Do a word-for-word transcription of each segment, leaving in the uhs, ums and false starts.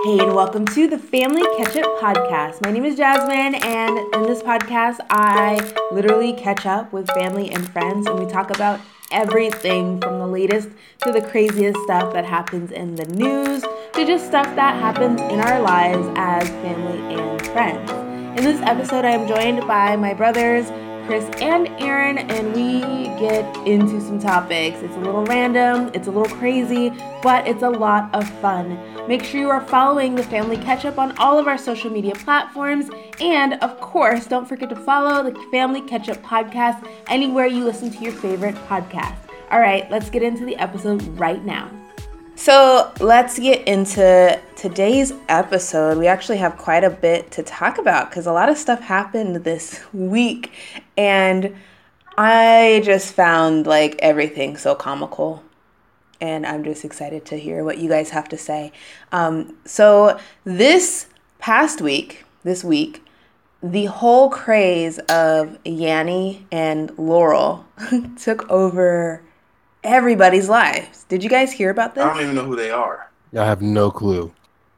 Hey, and welcome to the Family Catch-Up Podcast. My name is Jasmine, and in this podcast, I literally catch up with family and friends, and we talk about everything from the latest to the craziest stuff that happens in the news to just stuff that happens in our lives as family and friends. In this episode, I am joined by my brothers, Chris and Aaron, and we get into some topics. It's a little random, it's a little crazy, but it's a lot of fun. Make sure you are following the Family Catch-Up on all of our social media platforms, and of course, don't forget to follow the Family Catch-Up Podcast anywhere you listen to your favorite podcast. All right, let's get into the episode right now. So let's get into today's episode. We actually have quite a bit to talk about because a lot of stuff happened this week, and I just found like everything so comical, and I'm just excited to hear what you guys have to say. Um, so this past week, this week, the whole craze of Yanny and Laurel took over everybody's lives. Did you guys hear about this? I don't even know who they are. I have no clue.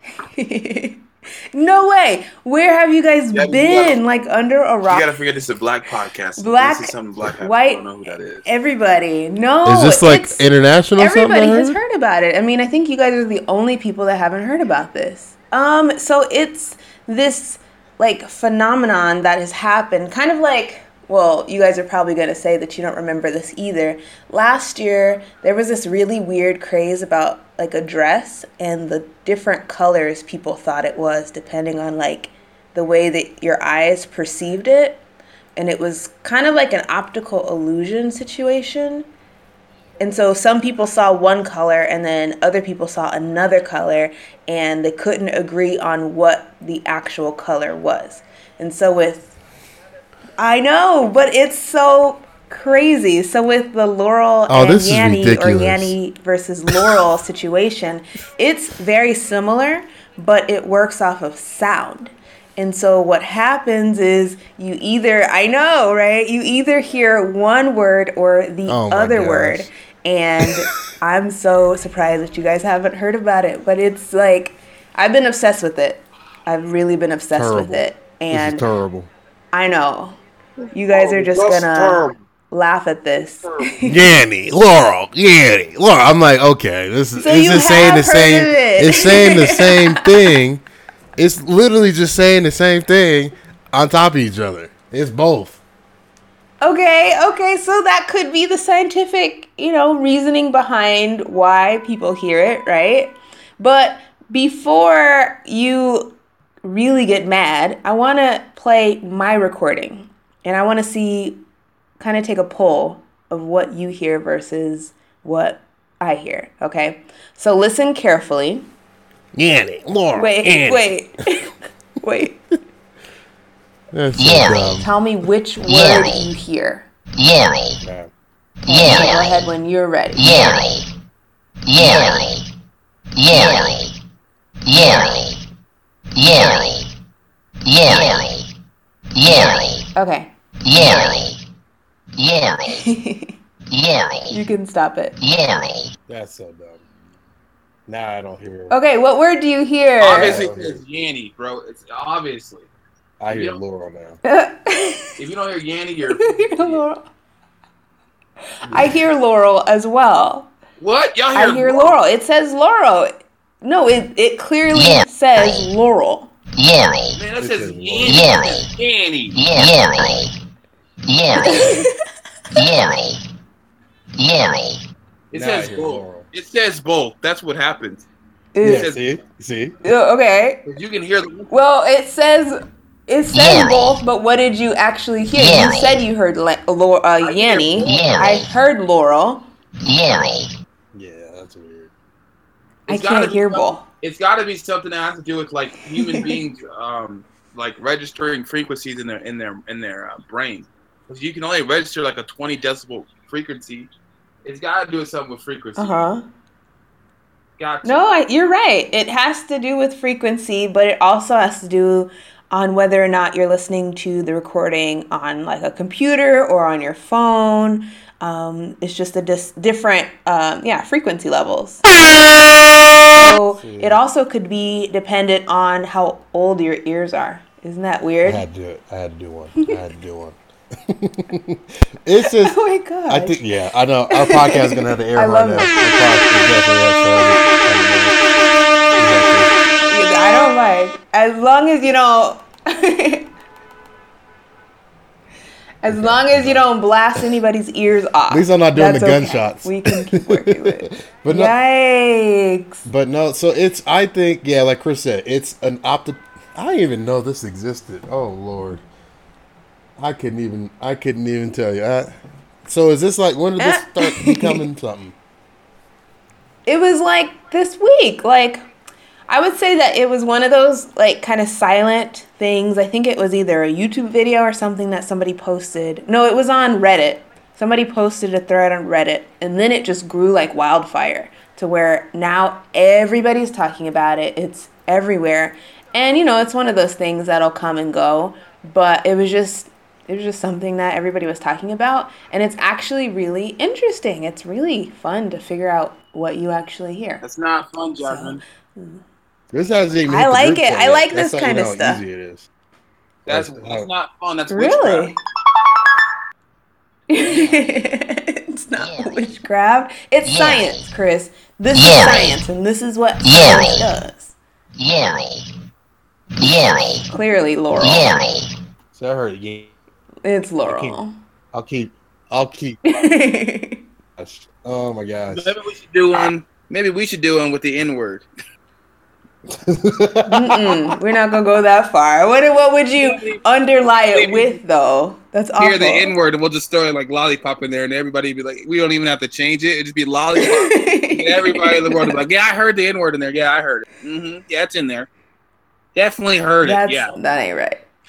No way. Where have you guys Yeah, you been? gotta- like under a rock? You gotta forget this is a black podcast. Black, this is something black. white, I don't know who that is. Everybody. No. Is this like it's- international? Everybody something I has heard? heard about it. I mean, I think you guys are the only people that haven't heard about this. Um, so it's this like phenomenon that has happened, kind of like, well, you guys are probably going to say that you don't remember this either. Last year, there was this really weird craze about like a dress and the different colors people thought it was depending on like the way that your eyes perceived it. And it was kind of like an optical illusion situation. And so some people saw one color and then other people saw another color, and they couldn't agree on what the actual color was. And so with I know, but it's so crazy. So with the Laurel Oh, and this is Yanny or ridiculous. Yanny versus Laurel situation, it's very similar, but it works off of sound. And so what happens is you either, I know, right? You either hear one word or the Oh my other gosh. word. And I'm so surprised that you guys haven't heard about it. But it's like, I've been obsessed with it. I've really been obsessed Terrible. with it. This And is terrible. I know. You guys are just That's gonna terrible. laugh at this. Yanny, Laurel, Yanny, Laurel. I'm like, okay, this is So it's you just saying have the heard same. of it. It's saying the same thing. It's literally just saying the same thing on top of each other. It's both. Okay, okay, so that could be the scientific, you know, reasoning behind why people hear it, right? But before you really get mad, I want to play my recording, and I want to see, kind of take a poll of what you hear versus what I hear, okay? So listen carefully. Yanny, Laurel. Wait, Yanny. wait, wait. That's so Yanny. dumb. Tell me which word Yanny. you hear. Yanny, Yeah. Go Yanny, ahead when you're ready. Yanny, Yanny, Yanny, Yanny, Yanny, Yanny, Yanny, Okay. Yanny, Yanny, Yanny, You can stop it. Yanny. That's so dumb. Now I don't hear. Okay, what word do you hear? Obviously, it's Yanny, bro. It's obviously. I hear Yeah. Laurel now. If you don't hear Yanny, you're Laurel. I hear Laurel as well. what? Y'all hear? I hear Laurel. It says Laurel. No, it it clearly Yeah. says Laurel. Yanny, Man, that It says says Yanny. Yanny. Yanny. Yanny, Yanny, Yanny, Yanny. It Now says I hear both. Laurel. It says both. That's what happens. It- Yeah, says- see, see. uh, okay. You can hear the. Well, it says it says Yanny. both, but what did you actually hear? You Yanny. said you heard La- Laurel, uh, I hear Yanny. Yanny. I heard Laurel. Yanny, Yeah, that's weird. I It's gotta can't be hear something- both. It's got to be something that has to do with like human beings, um, like registering frequencies in their in their in their uh, brain. Because you can only register like a twenty decibel frequency. It's got to do with something with frequency. Uh huh. Got to. No, I, you're right. It has to do with frequency, but it also has to do on whether or not you're listening to the recording on like a computer or on your phone. Um, it's just a dis- different, um, yeah, frequency levels. So it also could be dependent on how old your ears are. Isn't that I weird? had to do it. I had to do one. I had to do one. It's just. Oh my god! I think. Yeah, I know. Our podcast is gonna have to air I right love now. it. The podcast is definitely has started. I don't mind as long as you don't. As Okay, long as you okay. don't blast anybody's ears off. At least I'm not doing That's the okay. gunshots. We can keep working with it. But no, Yikes. but no. So it's. I think. Yeah, like Chris said, it's an opti. I didn't even know this existed. Oh Lord. I couldn't even. I couldn't even tell you. I, so is this like when did this start becoming something? It was like this week. Like, I would say that it was one of those like kind of silent things. I think it was either a YouTube video or something that somebody posted. No, it was on Reddit. Somebody posted a thread on Reddit, and then it just grew like wildfire to where now everybody's talking about it. It's everywhere. And you know, it's one of those things that'll come and go, but it was just it was just something that everybody was talking about, and it's actually really interesting. It's really fun to figure out what you actually hear. That's not fun, Jasmine. This hasn't even. I hit the like group it. chat I yet. like That's this how you kind of know how stuff. Easy it is. That's That's- that's not fun. That's Really? witchcraft. It's not witchcraft. It's Yeah. science, Chris. This is Yeah. science, and this is what Yeah. science does. Laurel. Laurel. Clearly, Laurel. Laurel. So I heard. Yeah, It's Laurel. I'll keep. I'll keep. Oh my gosh. Maybe we should do one. Maybe we should do one with the N word. Mm-mm, we're not gonna go that far. What what would you underlie it with, though? That's awful. Hear the N word, and we'll just throw it like lollipop in there, and everybody be like, we don't even have to change it. It just be lollipop. And everybody in the world will be like, yeah, I heard the N word in there. Yeah, I heard it. Mm-hmm. Yeah, it's in there. Definitely heard That's, it. Yeah. That ain't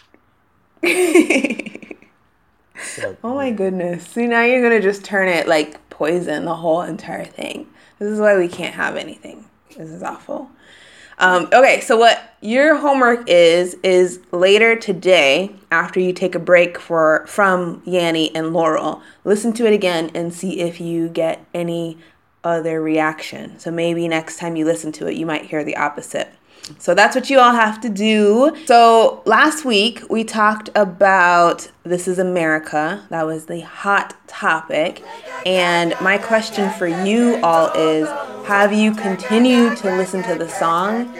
right. Oh my goodness. See, now you're going to just turn it like poison, the whole entire thing. This is why we can't have anything. This is awful. Um, okay, so what your homework is, is later today, after you take a break for from Yanni and Laurel, listen to it again and see if you get any other reaction. So maybe next time you listen to it, you might hear the opposite. So that's what you all have to do. So last week we talked about This Is America. That was the hot topic. And my question for you all is, have you continued to listen to the song?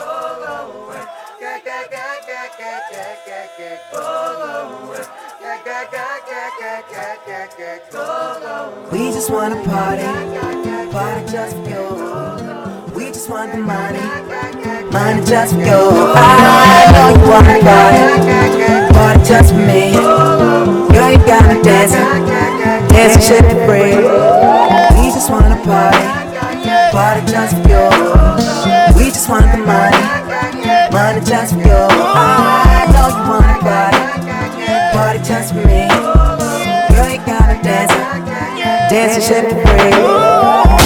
We just wanna party, party just for you. We just want the money, money just for you. I know you wanna party, party just for me. Girl, you gotta dance, dance and shit for free. We just wanna party, party just for you. We just want the money, money just for you. I know you wanna party, party just for me. Girl, you gotta dance, dance and shit for free.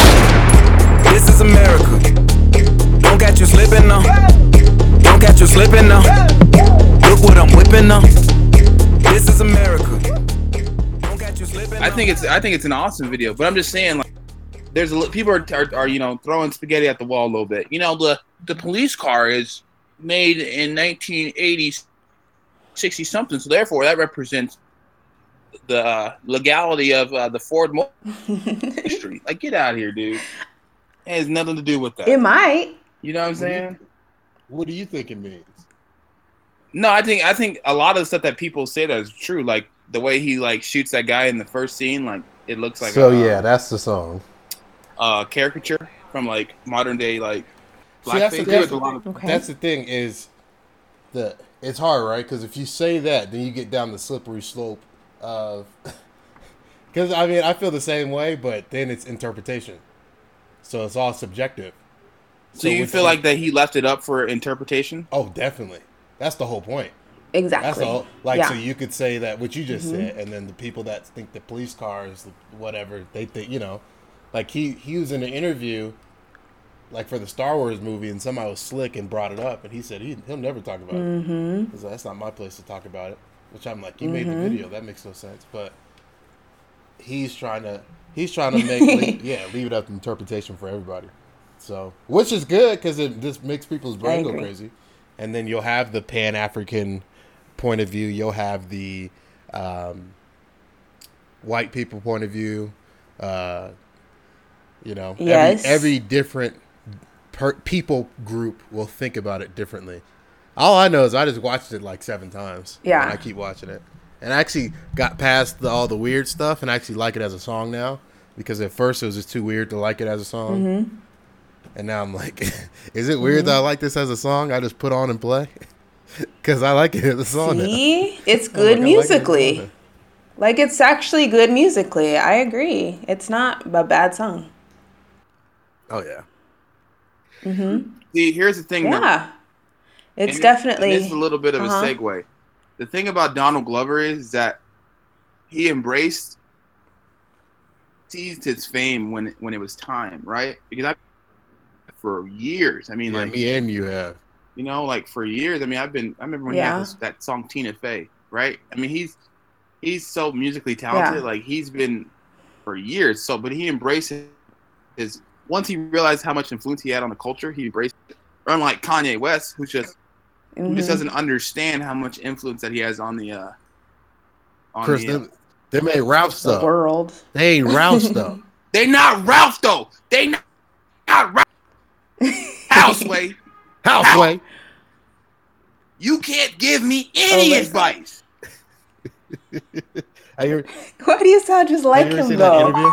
This is America. Don't catch you slipping now. Don't catch you slipping now. Look what I'm whipping now. This is America. Don't catch you slipping now. I think it's I think it's an awesome video, but I'm just saying, like, there's a li- people are, are are you know throwing spaghetti at the wall a little bit. You know, the the police car is made in nineteen eighty, sixty something, so therefore that represents the uh, legality of uh, the Ford Motor industry. Like, get out of here, dude. It has nothing to do with that. It might. You know what I'm saying? What do you think it means? No, I think I think a lot of the stuff that people say that is true. Like the way he like shoots that guy in the first scene, like it looks like So a, yeah, that's the song. a caricature from like modern day like See, that's, the, blackface. that's, With a lot of- Okay. that's the thing is the it's hard, right? Because if you say that, then you get down the slippery slope of. Because I mean, I feel the same way, but then it's interpretation, so it's all subjective. So you which feel one- like that he left it up for interpretation? Oh, definitely. That's the whole point. Exactly. That's all. Like, yeah. so you could say that what you just Mm-hmm. said, and then the people that think the police cars, whatever, they think, you know, like he he was in an interview, like for the Star Wars movie, and somebody was slick and brought it up, and he said he he'll never talk about Mm-hmm. it. He's like, that's not my place to talk about it. Which I'm like, you made the video, that makes no sense. But he's trying to he's trying to make leave, yeah leave it up to interpretation for everybody. So which is good because it just makes people's brain go crazy, and then you'll have the Pan African point of view. You'll have the um, white people point of view. Uh, you know, yes. every, every different per- people group will think about it differently. All I know is I just watched it like seven times. Yeah. And I keep watching it. And I actually got past the, all the weird stuff and I actually like it as a song now. Because at first it was just too weird to like it as a song. Mm-hmm. And now I'm like, is it weird mm-hmm. that I like this as a song? I just put on and play? Because I like it as a song See? now. It's good like, musically. Like, it like, it's actually good musically. I agree. It's not a bad song. Oh, yeah. Mm-hmm. See, here's the thing. Yeah. That, it's and definitely. This is a little bit of uh-huh. a segue. The thing about Donald Glover is that he embraced, seized his fame when when it was time, right? Because I, for years, I mean, yeah, like me and you have, you know, like for years. I mean, I've been. I remember when yeah. he had this, that song Tina Fey, right? I mean, he's he's so musically talented. Yeah. Like he's been for years. So, but he embraced his. Once he realized how much influence he had on the culture, he embraced it. Unlike Kanye West, who's just mm-hmm. who just doesn't understand how much influence that he has on the uh on Chris, the, uh, them, them ain't Ralph stuff. The world. They ain't Ralph stuff. They not Ralph though. They not, not Ralph. Houseway. Houseway. You can't give me any oh, advice. hear, Why do you sound just like him though?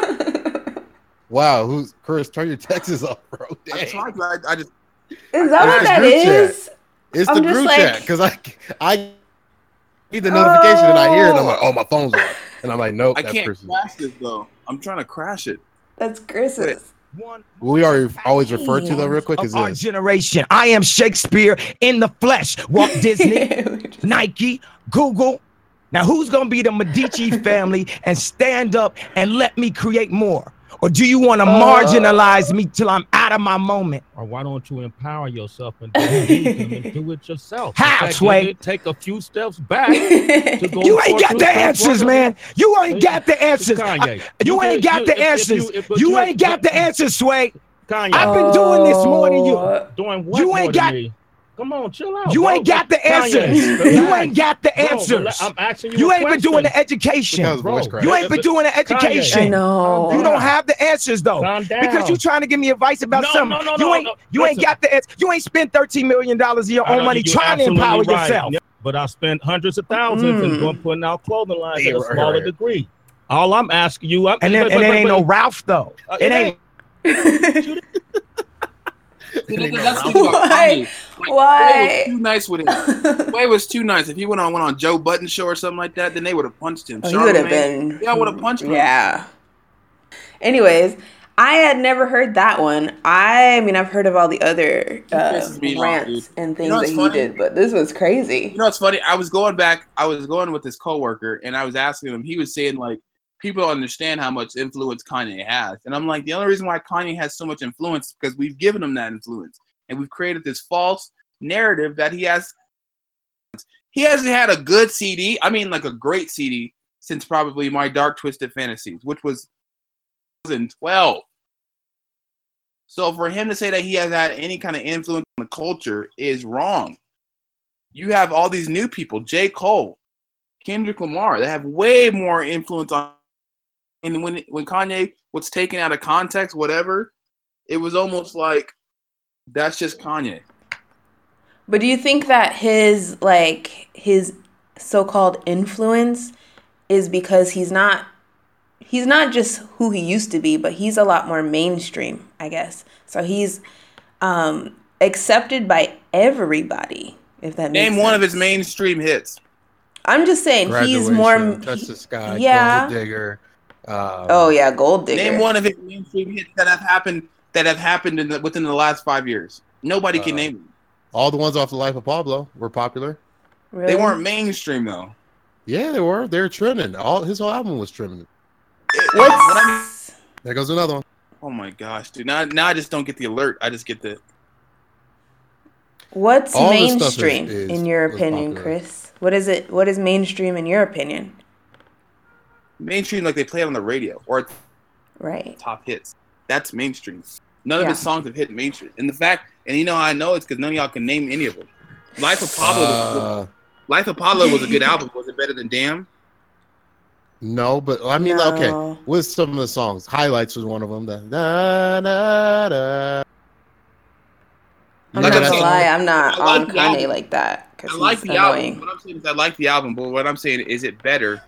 Wow, who's Chris? Turn your Texas off, bro. Dang. I, tried, I, I just is that what that is? Chat. It's I'm the just group like, chat because I I get the notification oh. and I hear it. And I'm like, oh, my phone's on, and I'm like, nope. I that's can't Chris's. crash this though. I'm trying to crash it. That's Chris's. What we already always refer to though, real quick, is our this. generation. I am Shakespeare in the flesh. Walt Disney, Nike, Google. Now, who's gonna be the Medici family and stand up and let me create more? Or do you want to uh, marginalize me till I'm out of my moment? Or why don't you empower yourself and do it, and do it yourself? How, Sway? Take a few steps back. To go you ain't got the answers, man. You ain't got the answers. Kanye. You, you ain't got you, the answers. If you, if you, you ain't got the answers, Sway. Kanye. I've been doing this more than you. Doing what you ain't got. Me? Come on, chill out. You bro. ain't got the answers. You ain't got the answers. Bro, I'm asking you. You a ain't question. been doing the education. Bro, you ain't been doing the education. I know. You don't have the answers though. Calm down. Because you trying to give me advice about no, something. No, no, you no, ain't no. you Listen. ain't got the answer. You ain't spent thirteen million dollars of your own money trying to empower right. yourself. But I spent hundreds of thousands mm. and putting out clothing lines yeah, at a right, smaller right. degree. All I'm asking you, I'm, and then, but, and but, it but, ain't but, no Ralph though. Uh, it, it ain't. That's Why? Like, Why? Way was too nice with him. Way was too nice. If he went on went on Joe Budden show or something like that, then they would have punched him. Oh, he would have been. Yeah, would have punched him. Yeah. Anyways, I had never heard that one. I mean, I've heard of all the other uh, rants off, and things you know that he funny? did, but this was crazy. You know what's funny? I was going back. I was going with this coworker, and I was asking him. He was saying like, people don't understand how much influence Kanye has. And I'm like, the only reason why Kanye has so much influence is because we've given him that influence. And we've created this false narrative that he has. He hasn't had a good C D. I mean, like a great C D since probably My Dark Twisted Fantasies, which was twenty twelve. So for him to say that he has had any kind of influence on the culture is wrong. You have all these new people, J. Cole, Kendrick Lamar, that have way more influence on. And when when Kanye was taken out of context, whatever, it was almost like that's just Kanye. But do you think that his like his so-called influence is because he's not he's not just who he used to be, but he's a lot more mainstream, I guess. So he's um, accepted by everybody. If that makes Name sense. one of his mainstream hits. I'm just saying he's more. Touch the Sky. Yeah. Gold Digger. Um, oh yeah, Gold Digger. Name one of his mainstream hits that have happened that have happened in the, within the last five years. Nobody can uh, name them. All the ones off the Life of Pablo were popular. Really? They weren't mainstream though. Yeah, they were. They were trending. All his whole album was trending. What's I mean, there goes another one. Oh my gosh, dude! Now, now I just don't get the alert. I just get the. What's All mainstream is, is, in your opinion, Chris? What is it? What is mainstream in your opinion? mainstream like they play it on the radio or Right. top hits. That's mainstream. None of Yeah. his songs have hit mainstream. And the fact, and you know how I know it's because none of y'all can name any of them. Life of Pablo, Uh, was, Life of Pablo was a good album. Was it better than Damn? No, but I mean, No. okay. What's some of the songs? Highlights was one of them. The, da, da, da. I'm Like not I'm gonna saying, lie, I'm not I like on the Kanye album. like that because I he's like the annoying. album. What I'm saying is I like the album, but what I'm saying is it better?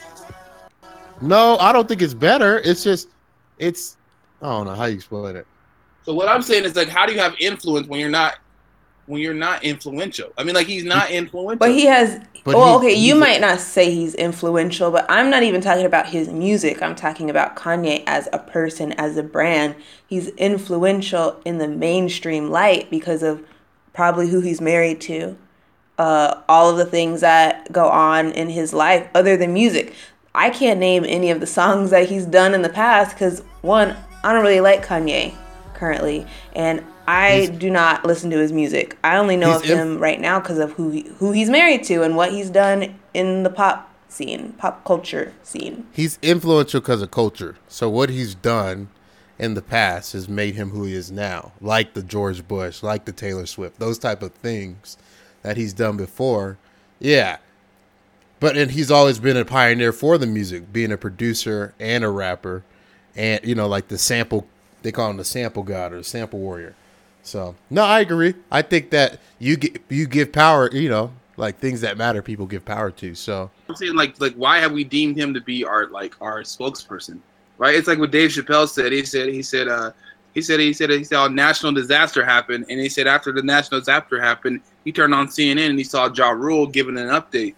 No, I don't think it's better. It's just, it's, I don't know how you explain it. So what I'm saying is like, how do you have influence when you're not when you're not influential? I mean, like he's not influential. But he has. But well, he- okay, you he's- might not say he's influential, but I'm not even talking about his music. I'm talking about Kanye as a person, as a brand. He's influential in the mainstream light because of probably who he's married to, uh, all of the things that go on in his life other than music. I can't name any of the songs that he's done in the past because, one, I don't really like Kanye currently, and I He's- do not listen to his music. I only know of He's inf- him right now because of who he, who he's married to and what he's done in the pop scene, pop culture scene. He's influential because of culture. So what he's done in the past has made him who he is now, like the George Bush, like the Taylor Swift, those type of things that he's done before. Yeah. But and he's always been a pioneer for the music, being a producer and a rapper, and you know, like the sample, they call him the sample god or the sample warrior. So no, I agree. I think that you get you give power, you know, like things that matter, people give power to. So I'm saying like like why have we deemed him to be our like our spokesperson? Right? It's like what Dave Chappelle said. He said he said uh he said he said he saw a national disaster happen, and he said after the national disaster happened, he turned on C N N and he saw Ja Rule giving an update.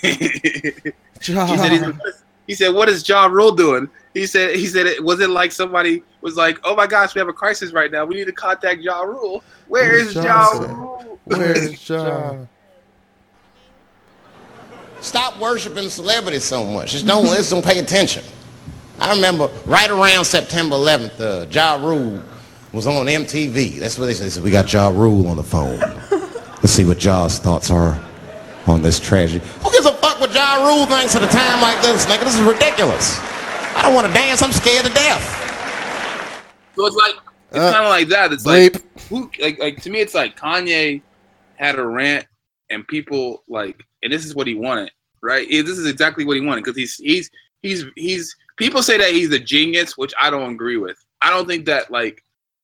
Ja. He said, he's, he said, "What is Ja Rule doing?" He said, "He said it was it like somebody was like, oh my gosh, we have a crisis right now. We need to contact Ja Rule. Where is Ja Ja said? Rule? Where's Ja? Stop worshiping celebrities so much. Just don't listen, don't pay attention. I remember right around September eleventh, uh, Ja Rule was on M T V. That's what they said. They said, we got Ja Rule on the phone. Let's see what Ja's thoughts are on this tragedy. Who gives a fuck what Ja Rule thinks at a time like this, nigga? This is ridiculous. I don't want to dance. I'm scared to death. So it's like it's Uh, kind of like that. It's bleep. like who like like to me, it's like Kanye had a rant, and people like, and this is what he wanted, right? This is exactly what he wanted because he's he's he's he's people say that he's a genius, which I don't agree with. I don't think that like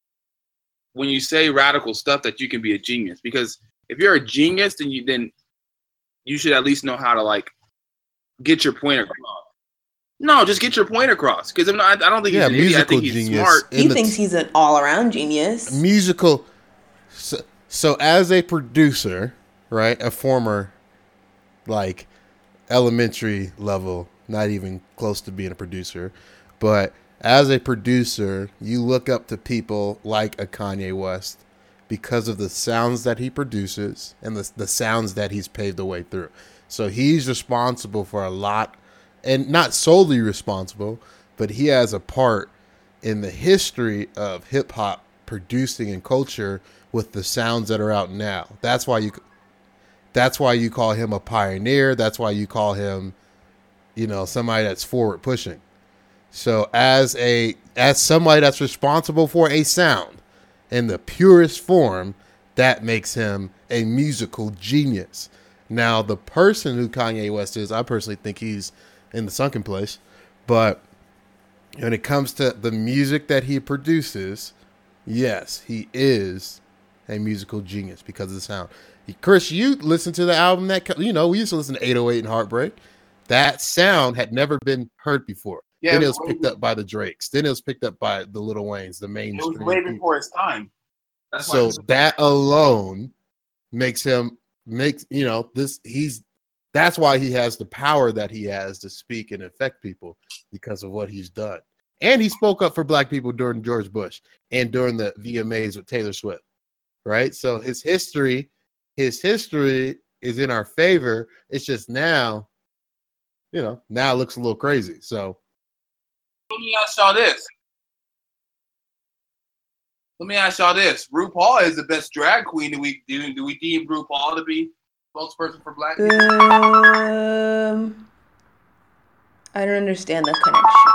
when you say radical stuff that you can be a genius, because if you're a genius, then you then you should at least know how to like get your point across. No, just get your point across. Because I, I don't think Yeah, he's an idiot. I think he's musical smart. genius. He the thinks t- he's an all-around genius. musical. So, so as a producer, right, a former, like, elementary level, not even close to being a producer, but as a producer, you look up to people like a Kanye West because of the sounds that he produces and the the sounds that he's paved the way through. So he's responsible for a lot, and not solely responsible, but he has a part in the history of hip hop producing and culture with the sounds that are out now. That's why you that's why you call him a pioneer. That's why you call him, you know, somebody that's forward pushing. So as a as somebody that's responsible for a sound in the purest form, that makes him a musical genius. Now, the person who Kanye West is, I personally think he's in the sunken place. But when it comes to the music that he produces, yes, he is a musical genius because of the sound. Chris, you listen to the album that, you know, we used to listen to eight oh eight and Heartbreak. That sound had never been heard before. Yeah, then it it was was picked up by the Drakes. Then it was picked up by the Lil Waynes, the It mainstream. was way people. before his time. That's why So he's- that alone makes him makes you know this he's that's why he has the power that he has to speak and affect people because of what he's done. And he spoke up for black people during George Bush and during the V M As with Taylor Swift. Right? So his history, his history is in our favor. It's just now, you know, now it looks a little crazy. So Let me ask y'all this. Let me ask y'all this. RuPaul is the best drag queen. Do we do, do we deem RuPaul to be spokesperson for black people? Um, I don't understand the connection.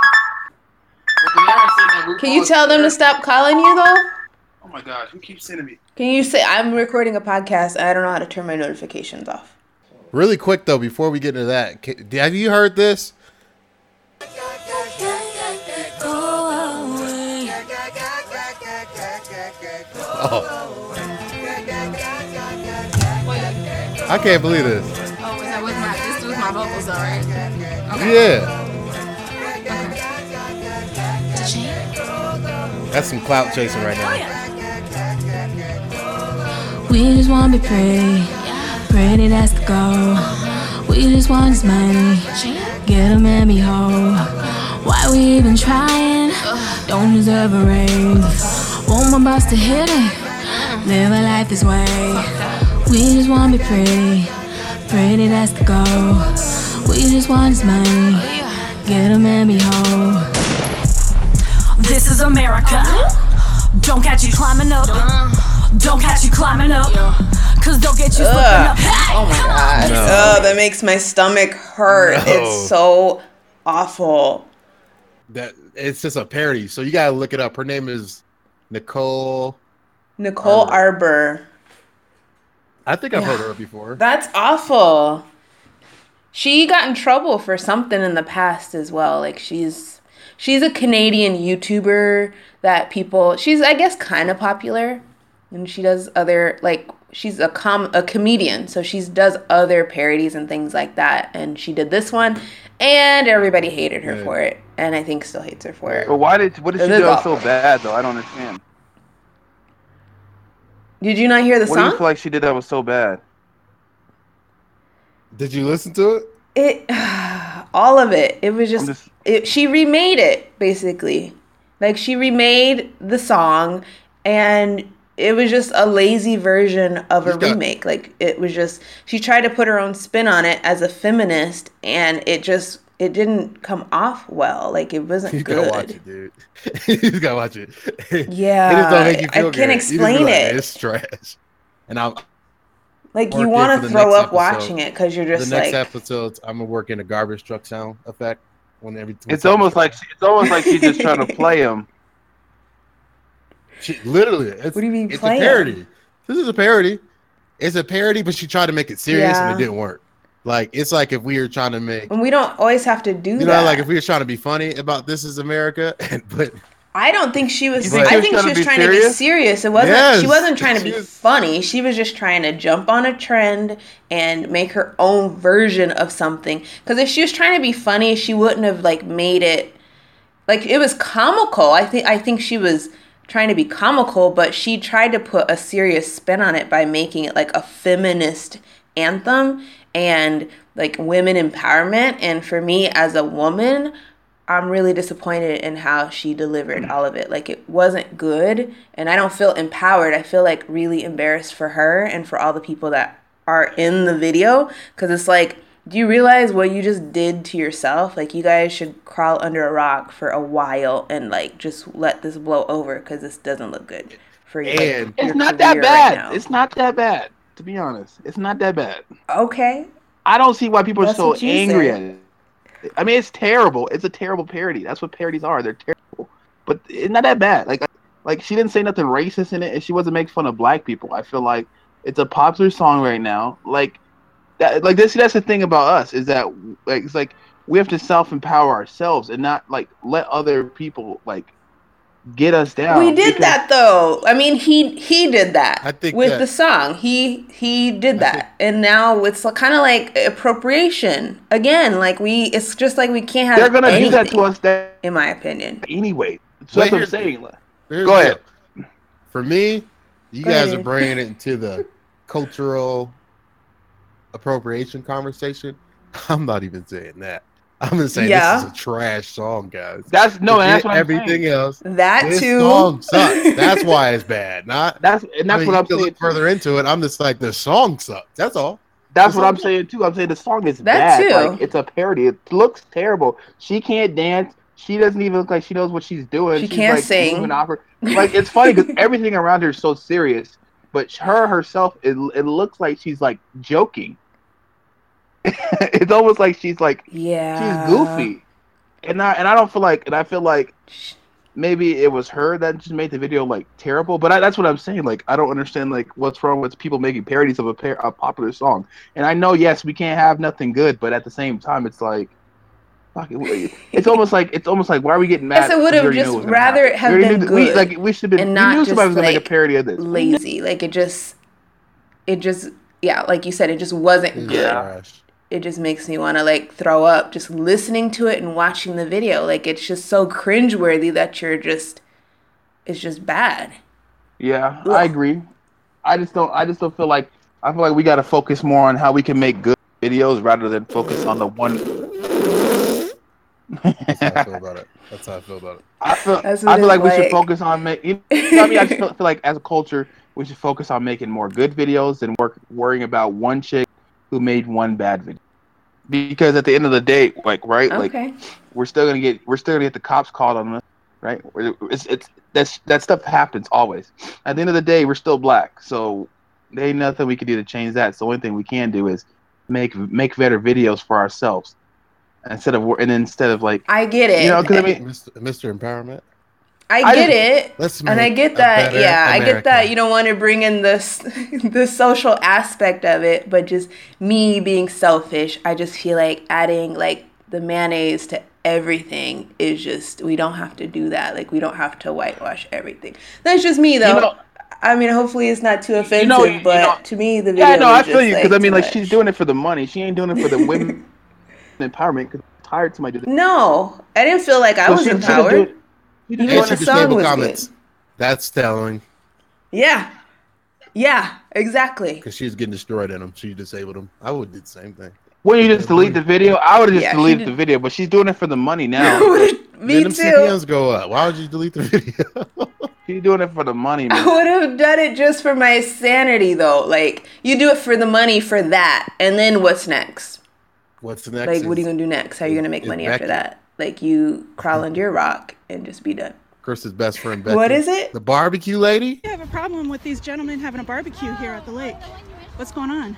Can you tell them to stop calling you though? Oh my gosh, who keeps sending me? Can you say I'm recording a podcast and I don't know how to turn my notifications off? Really quick though, before we get into that, ca- have you heard this? Oh. I can't believe this. Oh, is that with my, this was my vocals though, right? Okay. Yeah. That's some clout chasing right now. We just wanna be pretty, pretty, that's the goal. We just want this money, get a man be whole. Why we even trying? Don't deserve a raise. Want my boss to hit it, live a life this way. We just wanna be pretty, pretty, that's the goal. We just want this money, get a man be whole. This is America. Don't catch you climbing up. Don't catch you climbing up. Cause they'll get you slipping up. Oh my god. No. Oh, that makes my stomach hurt. No. It's so awful. That it's just a parody, so you gotta look it up. Her name is Nicole. Nicole Arbor. I think I've Yeah. heard her before. That's awful. She got in trouble for something in the past as well. Like she's she's a Canadian YouTuber that people she's I guess kind of popular, and she does other like she's a com a comedian, so she does other parodies and things like that. And she did this one, and everybody hated her Yeah. for it, and I think still hates her for it. But why did what did It she is do awful. so bad though? I don't understand. Did you not hear the What do song? you feel like she did that was so bad? Did you listen to it? It, all of it. It was just, just- it, she remade it basically. Like she remade the song, and it was just a lazy version of a She's got- remake. Like it was just, she tried to put her own spin on it as a feminist, and it just, it didn't come off well. Like it wasn't You good. gotta watch it, dude. You gotta watch it. Yeah, it just don't make you I feel can't good. You just be explain like, it. It's trash. And I'm Like work you in want for to the throw next up episode. watching it because you're just the next like, episode. I'm gonna work in a garbage truck sound effect when everything. It's almost like she, it's almost like she's just trying to play him. She, literally, it's, What do you mean it's play a parody. This is a parody. It's a parody, but she tried to make it serious Yeah. and it didn't work. Like it's like if we were trying to make, and we don't always have to do you know, that. like if we were trying to be funny about This Is America, and but I don't think she was. You think I she was think trying she to was be trying to be serious? serious. It wasn't. Yes. She wasn't trying to She be was- funny. She was just trying to jump on a trend and make her own version of something. Because if she was trying to be funny, she wouldn't have like made it. Like it was comical. I think. I think she was trying to be comical, but she tried to put a serious spin on it by making it like a feminist anthem and like women empowerment. And for me as a woman, I'm really disappointed in how she delivered all of it. Like it wasn't good, and I don't feel empowered. I feel like really embarrassed for her and for all the people that are in the video, because it's like, do you realize what you just did to yourself? Like you guys should crawl under a rock for a while and like just let this blow over, because this doesn't look good for you. And It's not that bad. It's not that bad, to be honest. It's not that bad. Okay. I don't see why people That's are so what you angry say. at it. I mean, it's terrible. It's a terrible parody. That's what parodies are. They're terrible. But it's not that bad. Like, like she didn't say nothing racist in it, and she wasn't making fun of black people. I feel like it's a popular song right now. Like that. Like this. That's the thing about us is that like it's like we have to self empower ourselves and not like let other people like get us down. We did because- that though. I mean, he he did that I think with that- the song. He he did that, and now it's kind of like appropriation again. Like we, it's just like we can't have. They're gonna do that anything, to us. That in my opinion. anyway. So Wait, that's what I'm here's- saying. here's Go the ahead. deal. For me, you Go guys ahead. are bringing it into the cultural appropriation conversation. I'm not even saying that. I'm just saying Yeah. this is a trash song, guys. That's no, and Forget that's what I'm everything saying. else. That This too. song sucks. That's why it's bad. Not That's and that's I mean, what you I'm can saying. look further into it. I'm just like the song sucks. That's all. That's The what I'm song- saying too. I'm saying the song is That bad. too. Like it's a parody. It looks terrible. She can't dance. She doesn't even look like she knows what she's doing. She She's can't like sing. moving opera. Like it's funny because everything around her is so serious, but her herself, it, it looks like she's like joking. It's almost like she's like Yeah. she's goofy. and I and I don't feel like, and I feel like maybe it was her that just made the video like terrible. But I, that's what I'm saying. Like, I don't understand like what's wrong with people making parodies of a, par- a popular song. And I know, yes, we can't have nothing good, but at the same time, it's like, fuck it, it's almost like it's almost like why are we getting mad? Yes, I would have just rather it have been good. We, like we should have been. And We not knew just somebody was gonna like make a parody of this. lazy. Like it just, it just, yeah, like you said, it just wasn't good. Yeah. It just makes me want to like throw up just listening to it and watching the video. Like it's just so cringeworthy that you're just, it's just bad. Yeah, I agree. I just don't. I just don't feel like. I feel like we got to focus more on how we can make good videos rather than focus on the one. That's how I feel about it. That's how I feel about it. I feel. That's I what feel like, it's we should like. focus on making. You know what I mean, I just feel, feel like as a culture, we should focus on making more good videos than work worrying about one chick who made one bad video. Because at the end of the day, like right, Okay. like we're still gonna get we're still gonna get the cops called on us, right? It's it's that's that stuff happens always. At the end of the day, we're still black, so there ain't nothing we can do to change that. So the only thing we can do is make make better videos for ourselves instead of and instead of like I get it. you know, because I mean, Mister Mister Empowerment. I I get just- it, Let's and I make get a that. better Yeah, I get America. that. You don't want to bring in this the social aspect of it, but just me being selfish, I just feel like adding like the mayonnaise to everything is just we don't have to do that. Like we don't have to whitewash everything. That's just me though. You know- I mean, hopefully it's not too offensive, know- you but know- to me the video. yeah, no, I is feel just, you because like, I mean, too like much. she's doing it for the money. She ain't doing it for the women empowerment. Because I'm tired somebody do this. No, I didn't feel like I So was she- she didn't empowered. do it- Even And when she the song disabled was comments. good. That's telling Yeah, yeah, exactly. because she was getting destroyed in them. She disabled them. I would do the same thing. When you just delete the video, I would have just Yeah, she deleted did- the video. But she's doing it for the money now. Me then them too. C P Ms go up. Why would you delete the video? She's doing it for the money, I man. would have done it just for my sanity, though. Like, you do it for the money for that, and then what's next? What's the next? Like, what are you is- gonna do next? How are you gonna make is money Becky. after that? Like, you crawl under your rock and just be done. Chris's best friend Becky. What is it? The barbecue lady? I have a problem with these gentlemen having a barbecue here at the lake. What's going on?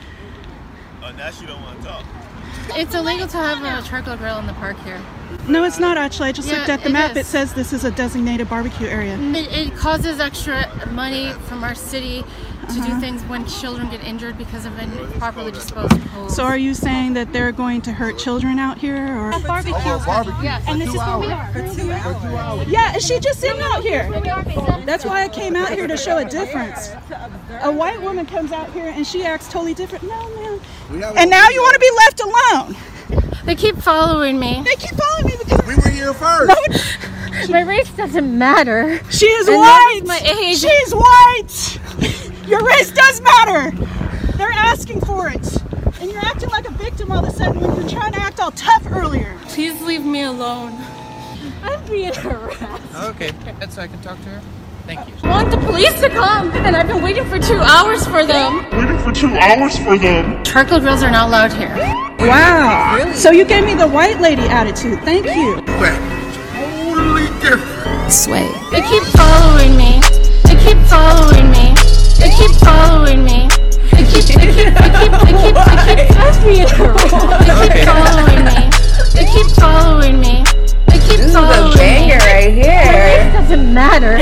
Oh, now she don't want to talk. It's illegal to have a charcoal grill in the park here. No, it's not actually. I just Yeah, looked at the it map. is. It says this is a designated barbecue area. It, it causes extra money from our city to Uh-huh. do things when children get injured because of improperly disposed hose. So are you saying that they're going to hurt children out here, or A barbecue. Yes. And this is where we are. Yeah, and she just sitting out here. That's why I came out here to show a difference. A white woman comes out here and she acts totally different. No, man. And now you want to be left alone. They keep following me. They keep following me because We were here first. No, My race doesn't matter. she is And white. that's my age. She's white. Your race does matter. They're asking for it. And you're acting like a victim all of a sudden when you were trying to act all tough earlier. Please leave me alone. I'm being harassed. Okay, that's so I can talk to her. Thank you. I want the police to come, and I've been waiting for two hours for them. Waiting for two hours for them. Charcoal grills are not allowed here. Wow. So you gave me the white lady attitude. Thank you. Totally different. Sway. They keep following me. They keep following me. They keep following me. They keep, they keep, they keep, they keep, they keep, I'm being harassed. They keep following me. They keep following me. They keep This is following a banger me. right My here. race doesn't matter.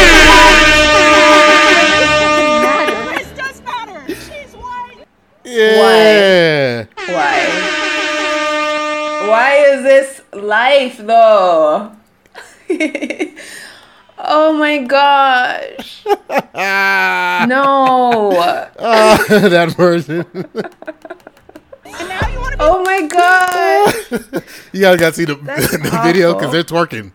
Race does matter. She's white. Yeah. Why? Why is this life though? Oh my gosh. No. Uh, that version. Oh my god. You guys got to see the, That's the video awful. because they're twerking.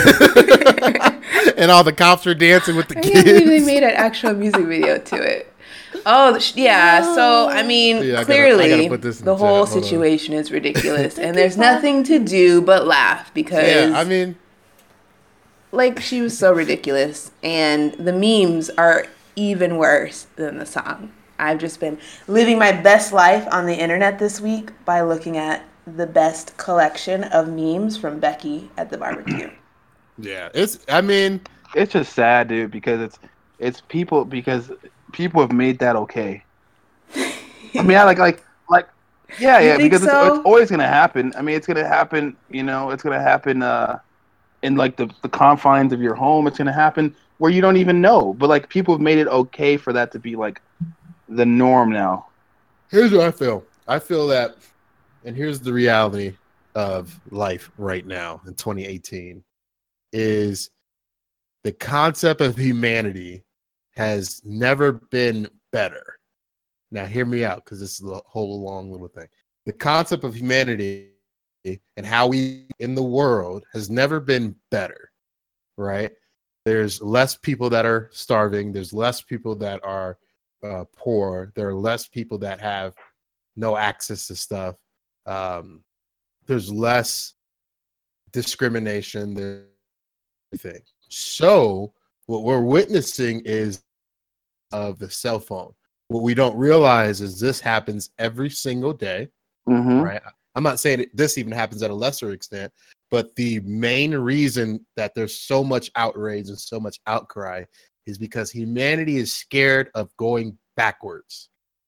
And all the cops are dancing with the I can't believe they kids. made an actual music video to it. Oh, sh- yeah. So, I mean, Yeah, I gotta- I clearly, gotta put this in the the whole chat. Hold on. situation is ridiculous. And there's nothing to do but laugh because, Yeah, I mean, like, she was so ridiculous. And the memes are even worse than the song. I've just been living my best life on the internet this week by looking at the best collection of memes from Becky at the barbecue. yeah, it's. I mean, It's just sad, dude, because it's it's people because people have made that okay. I mean, I like like like Yeah, You yeah, think because so? it's, it's always gonna happen. I mean, it's gonna happen. You know, it's gonna happen uh, in like the, the confines of your home. It's gonna happen where you don't even know. But like people have made it okay for that to be like the norm now. Here's what I feel. I feel that, and here's the reality of life right now in twenty eighteen, is the concept of humanity has never been better. Now, hear me out, because this is a whole long little thing. The concept of humanity and how we in the world has never been better, right? There's less people that are starving. There's less people that are uh, poor. There are less people that have no access to stuff. Um, there's less discrimination. There's everything. So what we're witnessing is of the cell phone. What we don't realize is this happens every single day, mm-hmm. right? I'm not saying it, this even happens at a lesser extent, but the main reason that there's so much outrage and so much outcry is because humanity is scared of going backwards.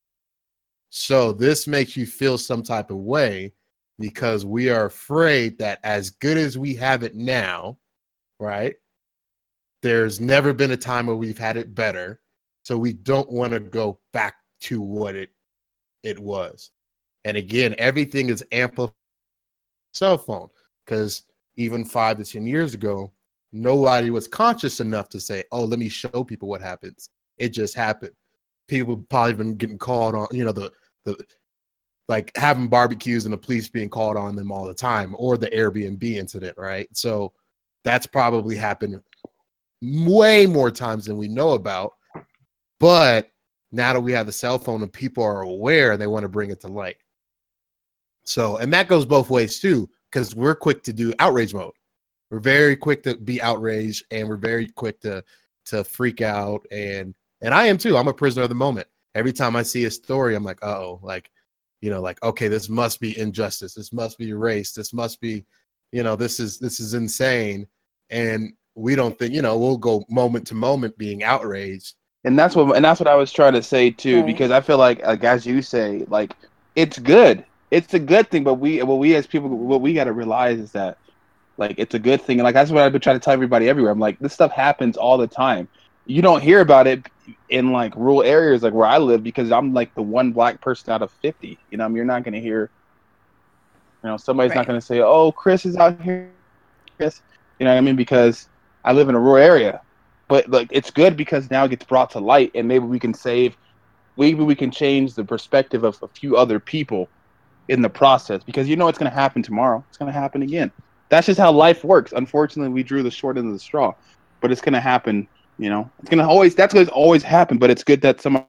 So this makes you feel some type of way because we are afraid that as good as we have it now, right, there's never been a time where we've had it better. So we don't want to go back to what it it was. And again, everything is amplified cell phone, because even five to ten years ago, nobody was conscious enough to say, oh, let me show people what happens. It just happened. People probably been getting called on, you know, the the like having barbecues and the police being called on them all the time, or the Airbnb incident, right? So that's probably happened way more times than we know about. But now that we have the cell phone and people are aware, they want to bring it to light. So, and that goes both ways too, because we're quick to do outrage mode. We're very quick to be outraged, and we're very quick to to freak out. And and I am too. I'm a prisoner of the moment. Every time I see a story, I'm like, uh-oh, like, you know, like, okay, this must be injustice. This must be race. This must be, you know, this is this is insane. And we don't think, you know, we'll go moment to moment being outraged. And that's what and that's what I was trying to say too, Okay. because I feel like, like as you say, like it's good. It's a good thing, but we what we as people what we gotta realize is that like it's a good thing. And like that's what I've been trying to tell everybody everywhere. I'm like, this stuff happens all the time. You don't hear about it in like rural areas like where I live because I'm like the one black person out of fifty. You know, I mean, you're not gonna hear, you know, somebody's Right. not gonna say, oh, Chris is out here, Chris. You know what I mean? Because I live in a rural area. But like it's good because now it gets brought to light, and maybe we can save, maybe we can change the perspective of a few other people in the process. Because you know it's going to happen tomorrow. It's going to happen again. That's just how life works. Unfortunately, we drew the short end of the straw, but it's going to happen. You know, it's going to always. That's going to always happen. But it's good that someone,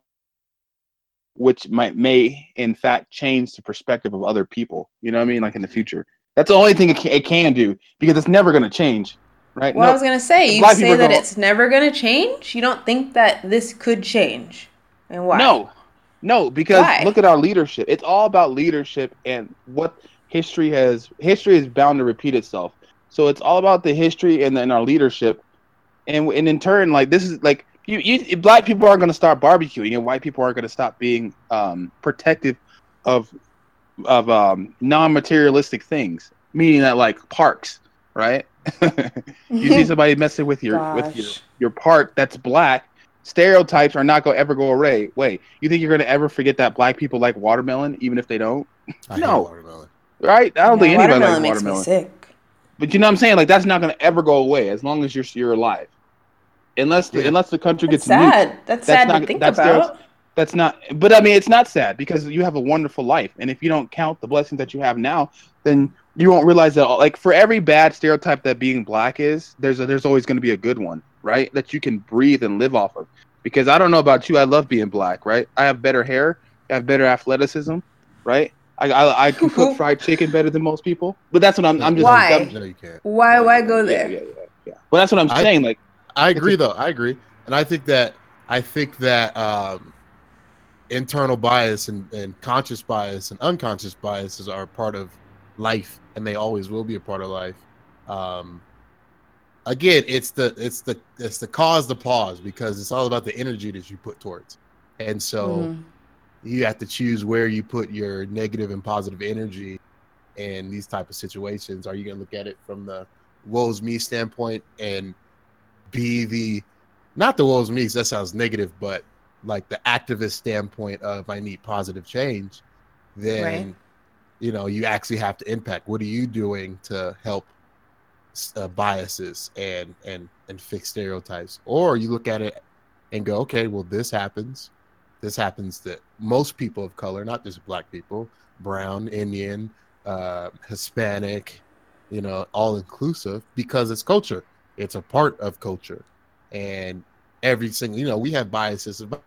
which might may in fact change the perspective of other people. You know what I mean? Like in the future, that's the only thing it can, it can do, because it's never going to change. Right? Well, No, I was gonna say, you black say people that go- it's never gonna change. You don't think that this could change, and why? No, no, because Why? look at our leadership. It's all about leadership and what history has. History is bound to repeat itself. So it's all about the history and then our leadership, and and in turn, like this is like you, you black people aren't going to start barbecuing, and white people aren't going to stop being um, protective of of um, non-materialistic things, meaning that like parks, right? You see somebody messing with your with your Gosh. your park that's black, stereotypes are not going to ever go away. Wait, you think you're going to ever forget that black people like watermelon, even if they don't? I hate No. watermelon. Right? I don't Yeah, think anybody watermelon likes makes me watermelon. sick. But you know what I'm saying? Like that's not going to ever go away as long as you're you're alive. Unless the, Yeah. unless the country That's gets nuked. sad. That's, sad not to think that's about. stereo- That's not. But I mean, it's not sad because you have a wonderful life, and if you don't count the blessings that you have now, then you won't realize that. Like for every bad stereotype that being black is, there's a, there's always going to be a good one, right? That you can breathe and live off of. Because I don't know about you, I love being black, right? I have better hair, I have better athleticism, right? I I, I can cook fried chicken better than most people. But that's what I'm. I'm just. Why? I'm- No, you can't. Why? Why go yeah, there? yeah, yeah, yeah. But that's what I'm I- saying. Like I agree, though. I agree, and I think that I think that um, internal bias and, and conscious bias and unconscious biases are part of life, and they always will be a part of life. Um, again, it's the it's the it's the cause the pause, because it's all about the energy that you put towards. And so, Mhm. you have to choose where you put your negative and positive energy in these type of situations. Are you going to look at it from the woe's me standpoint and be the, not the woe's me, that sounds negative, but like the activist standpoint of I need positive change, then, Right. you know, you actually have to impact. What are you doing to help uh, biases and, and, and fix stereotypes? Or you look at it and go, okay, well, this happens. This happens to most people of color, not just black people, brown, Indian, uh, Hispanic, you know, all inclusive, because it's culture. It's a part of culture. And every single, you know, we have biases about,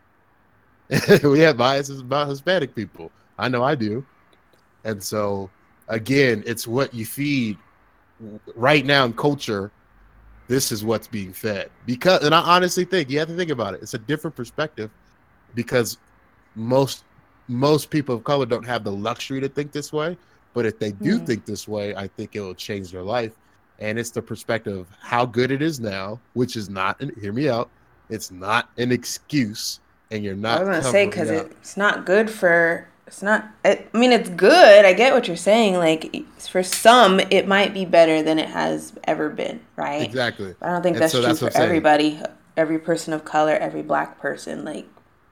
we have biases about Hispanic people. I know I do. And so, again, it's what you feed right now in culture. This is what's being fed. Because, and I honestly think you have to think about it. It's a different perspective because most most people of color don't have the luxury to think this way. But if they do Mm. think this way, I think it will change their life. And it's the perspective of how good it is now, which is not, and hear me out, it's not an excuse, and you're I not. was gonna say covering because up. it's not good for. It's not. I I mean, it's good. I get what you're saying. Like it's- for some, it might be better than it has ever been, right? Exactly. But I don't think And that's so true that's for what I'm saying. everybody. Every person of color, every black person. Like,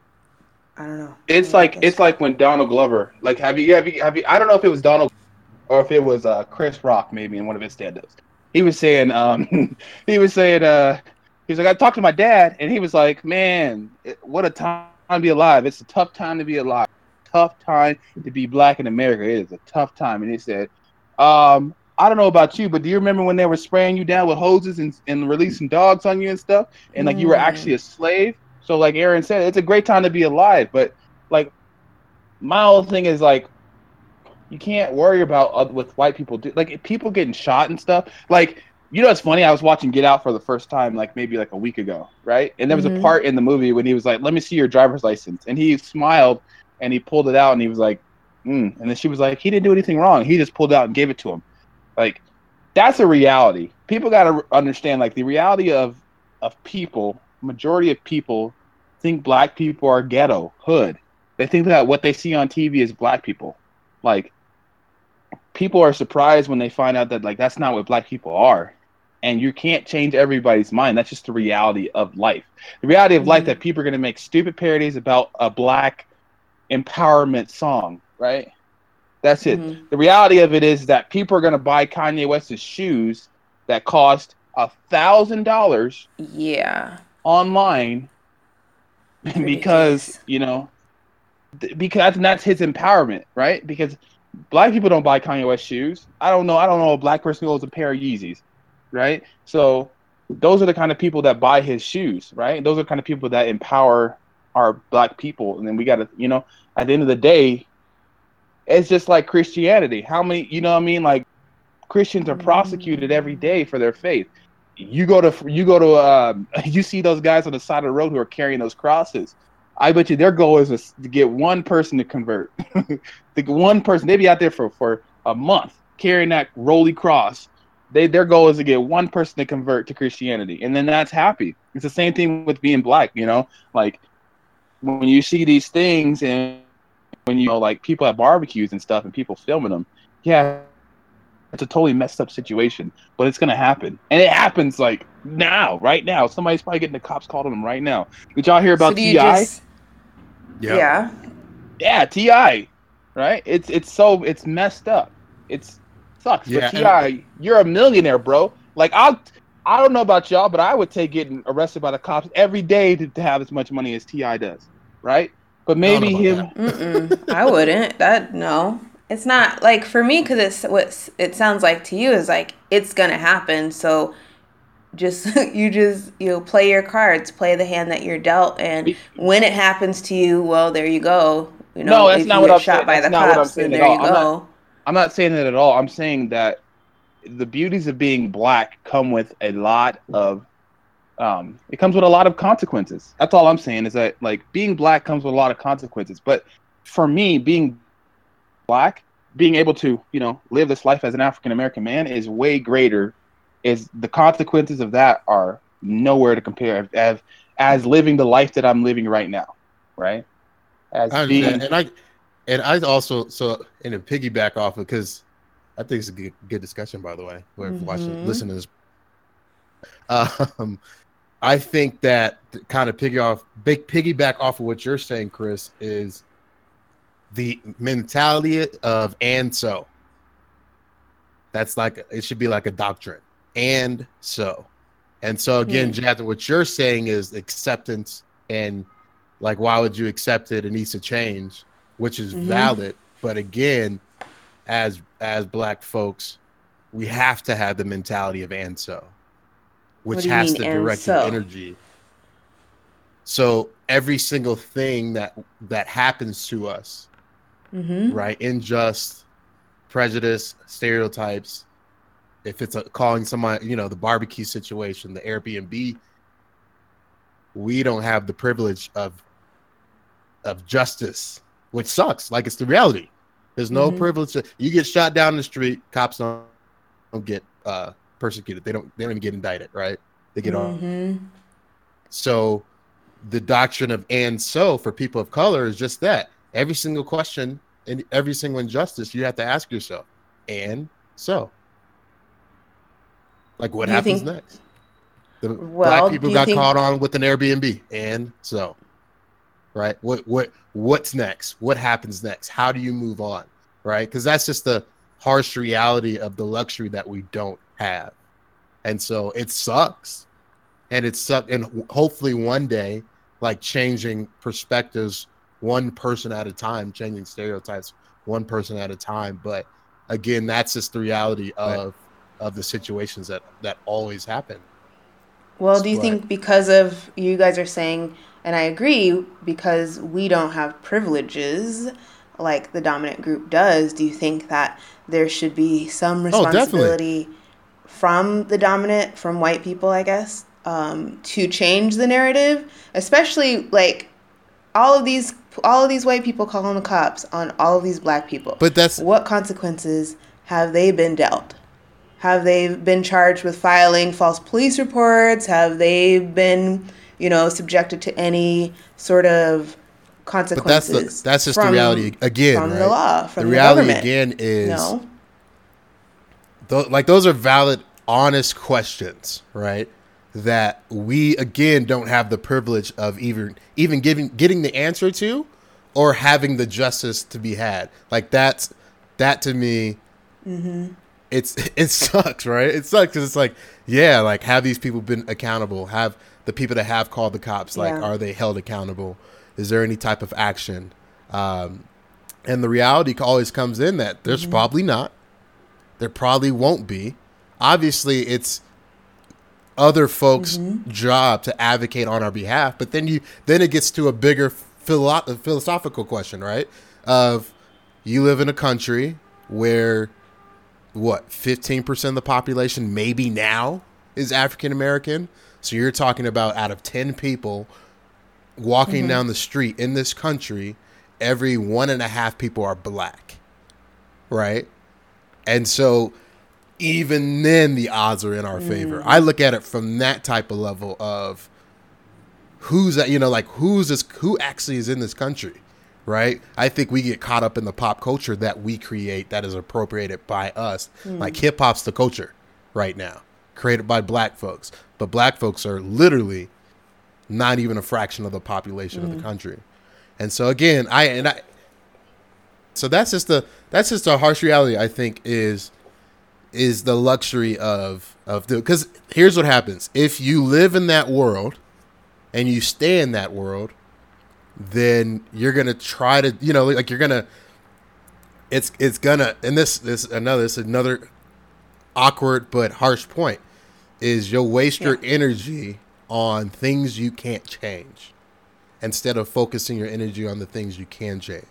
I don't know. It's like it's like when Donald Glover, like have you have you have you? I don't know if it was Donald or if it was uh, Chris Rock maybe in one of his stand-ups. He was saying, um, he was saying, uh, he was like, I talked to my dad, and he was like, man, it, what a time to be alive. It's a tough time to be alive. Tough time to be black in America. It is a tough time. And he said, um, I don't know about you, but do you remember when they were spraying you down with hoses and, and releasing dogs on you and stuff? And like you were actually a slave. So like Aaron said, it's a great time to be alive. But like my whole thing is like, you can't worry about uh, with white people. Do, like people getting shot and stuff. Like, you know, it's funny. I was watching Get Out for the first time, like maybe like a week ago, right? And there was Mhm. a part in the movie when he was like, "Let me see your driver's license," and he smiled and he pulled it out and he was like, mm. and then she was like, "He didn't do anything wrong. He just pulled it out and gave it to him." Like, that's a reality. People got to understand, like, the reality of of people. Majority of people think black people are ghetto, hood. They think that what they see on T V is black people. Like, people are surprised when they find out that like that's not what black people are. And you can't change everybody's mind. That's just the reality of life. The reality of life that people are going to make stupid parodies about a black empowerment song, right? That's it. Mhm. The reality of it is that people are going to buy Kanye West's shoes that cost a thousand dollars Yeah. online because, you know, th- because that's his empowerment, right? Because black people don't buy Kanye West shoes. I don't know. I don't know a black person who owns a pair of Yeezys, right? So those are the kind of people that buy his shoes, right? Those are the kind of people that empower our black people. And then we got to, you know, at the end of the day, it's just like Christianity. How many, you know what I mean? Like Christians are prosecuted every day for their faith. You go to, you go to, um, you see those guys on the side of the road who are carrying those crosses. I bet you their goal is to get one person to convert. To get one person, they'd be out there for, for a month carrying that Holy Cross. They their goal is to get one person to convert to Christianity, and then that's happy. It's the same thing with being black, you know. Like when you see these things, and when you know, like people at barbecues and stuff, and people filming them, yeah, it's a totally messed up situation, but it's gonna happen, and it happens like now, right now. Somebody's probably getting the cops called on them right now. Did y'all hear about So do you T I? just- Yeah. Yeah, T I, right? It's it's so it's messed up. It's sucks. Yeah, but T I, you're a millionaire, bro. Like I'll, I don't know about y'all, but I would take getting arrested by the cops every day to, to have as much money as T I does, right? But maybe him. Mm-mm, I wouldn't. That no. It's not like for me because it's what it sounds like to you is like it's gonna happen. So just you just you know, play your cards, play the hand that you're dealt, and when it happens to you, well, there you go. You know, No, that's if not you what get I'm shot saying. by That's the not what I'm cops, saying then at there you all. I'm go. not, I'm not saying that at all. I'm saying that the beauties of being black come with a lot of um it comes with a lot of consequences. That's all I'm saying is that like being black comes with a lot of consequences. But for me, being black, being able to, you know, live this life as an African American man is way greater. Is the consequences of that are nowhere to compare as as living the life that I'm living right now, right? as I being. understand. And I and I also so in a piggyback off of because I think it's a good, good discussion, by the way. We're Mhm. watching, listening to this. Um, I think that to kind of piggy off, big piggyback off of what you're saying, Chris, is the mentality of and so. That's like it should be like a doctrine, and so, and so again, Hmm. Jasmine, what you're saying is acceptance and like why would you accept it? It needs to change, which is Mhm. valid. But again, as as Black folks, we have to have the mentality of and so, What which do you has mean, to and direct so? your energy. So every single thing that that happens to us, Mm-hmm. right? Unjust, prejudice, stereotypes. If it's a, calling somebody, you know, the barbecue situation, the Airbnb, we don't have the privilege of of justice, which sucks. Like it's the reality. There's no Mhm. privilege. To, you get shot down the street, cops don't, don't get uh, persecuted. They don't. They don't even get indicted, right? They get on. Mm-hmm. So the doctrine of and so for people of color is just that. Every single question and every single injustice, you have to ask yourself, and so, like, what Do you happens think- next? The Well, Black people do you got think- caught on with an Airbnb, and so, right? What what what's next? What happens next? How do you move on? Right? Because that's just the harsh reality of the luxury that we don't have, and so it sucks, and it sucks. And hopefully one day, like changing perspectives, one person at a time, changing stereotypes, one person at a time. But again, that's just the reality of of the situations that that always happen. Well, do you Right. think because of you guys are saying, and I agree, because we don't have privileges like the dominant group does, do you think that there should be some Oh, definitely. responsibility from the dominant, from white people, I guess, um, to change the narrative? Especially like all of these, all of these white people calling the cops on all of these Black people. But that's What consequences have they been dealt? Have they been charged with filing false police reports? Have they been, you know, subjected to any sort of But that's consequences? the that's just the from- reality again, from right? the law, from the the reality government? again is No. tho- like those are valid, honest questions, right? That we again don't have the privilege of even even giving getting the answer to, or having the justice to be had. Like that's that to me. Mm-hmm. It's it sucks, right? It sucks because it's like, yeah, like have these people been accountable? Have the people that have called the cops, like, Yeah. are they held accountable? Is there any type of action? Um, and the reality always comes in that there's Mhm. probably not. There probably won't be. Obviously, it's other folks' Mhm. job to advocate on our behalf. But then you then it gets to a bigger philo- philosophical question, right? Of you live in a country where what fifteen percent of the population maybe now is African American. So you're talking about out of ten people walking Mhm. down the street in this country, every one and a half people are Black, right? And so even then the odds are in our favor. Mm. I look at it from that type of level of who's that, you know, like who's this, who actually is in this country, right? I think we get caught up in the pop culture that we create that is appropriated by us. Mm. Like hip hop's the culture right now, created by Black folks, but Black folks are literally not even a fraction of the population of Mm. the country. And so again, I and I so that's just the that's just a harsh reality, I think, is is the luxury of of the because here's what happens. If you live in that world and you stay in that world, then you're gonna try to, you know, like you're gonna it's it's gonna and this this another this another awkward but harsh point is you'll waste your energy on things you can't change instead of focusing your energy on the things you can change.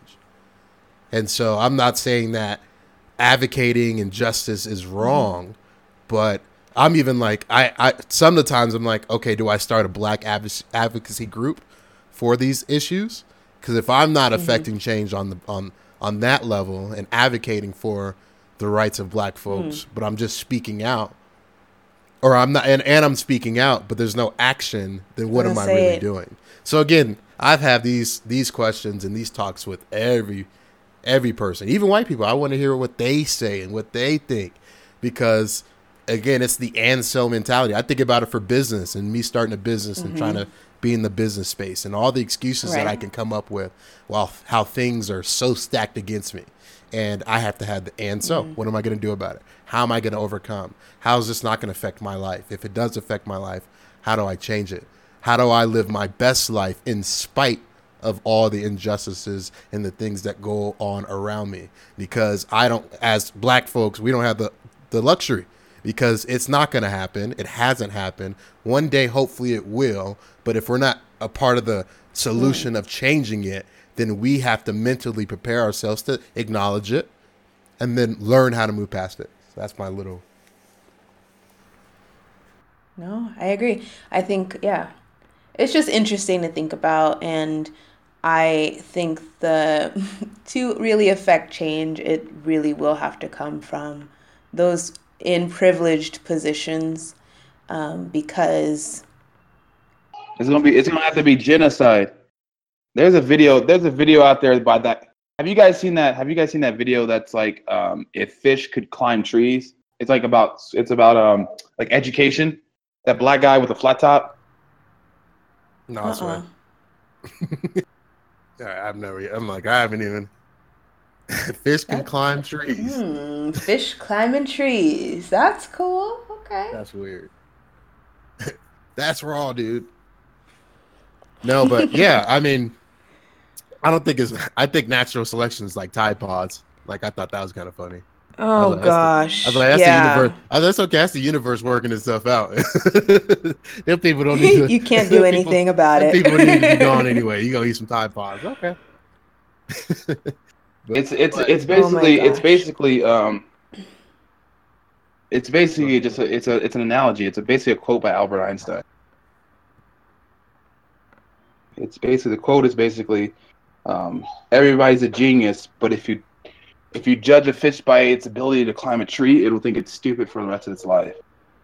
And so I'm not saying that advocating injustice is wrong, but I'm even like, I, I some of the times I'm like, okay, do I start a Black advoc- advocacy group for these issues? Because if I'm not Mhm. affecting change on the on on that level and advocating for the rights of Black folks, Mm. but I'm just speaking out, or I'm not, and, and I'm speaking out, but there's no action, then what I am was I gonna really say- doing? So again, I've had these these questions and these talks with every every person, even white people. I want to hear what they say and what they think, because again, it's the and so mentality. I think about it for business and me starting a business mm-hmm. and trying to be in the business space and all the excuses right. that I can come up with while how things are so stacked against me. And I have to have the and so. Mm-hmm. What am I going to do about it? How am I going to overcome? How is this not going to affect my life? If it does affect my life, how do I change it? How do I live my best life in spite of all the injustices and the things that go on around me? Because I don't, as black folks, we don't have the, the luxury, because it's not going to happen. It hasn't happened. One day, hopefully it will. But if we're not a part of the solution mm. of changing it, then we have to mentally prepare ourselves to acknowledge it and then learn how to move past it. So that's my little. No, I agree. I think, yeah, it's just interesting to think about. And I think the to really affect change, it really will have to come from those in privileged positions, um, because it's gonna be it's gonna have to be genocide. There's a video. There's a video out there by that. Have you guys seen that? Have you guys seen that video that's like um, if fish could climb trees? It's like about it's about um like education. That black guy with the flat top. No, that's uh-uh. right. I've never. I'm like I haven't even. Fish can that's, climb trees. Hmm, fish climbing trees. That's cool. Okay. That's weird. That's raw, dude. No, but yeah, I mean, I don't think it's. I think natural selection is like Tide Pods. Like I thought that was kind of funny. Oh like, gosh. I was like, that's yeah. the universe. I was like, that's okay. That's the universe working itself out. Them people don't need to. You can't do anything people, about it. People need to be gone anyway. You gonna eat some Tide Pods, okay? But, it's it's it's basically oh it's basically um it's basically just a, it's a it's an analogy. It's a basically a quote by Albert Einstein. It's basically the quote is basically um, everybody's a genius, but if you if you judge a fish by its ability to climb a tree, it'll think it's stupid for the rest of its life.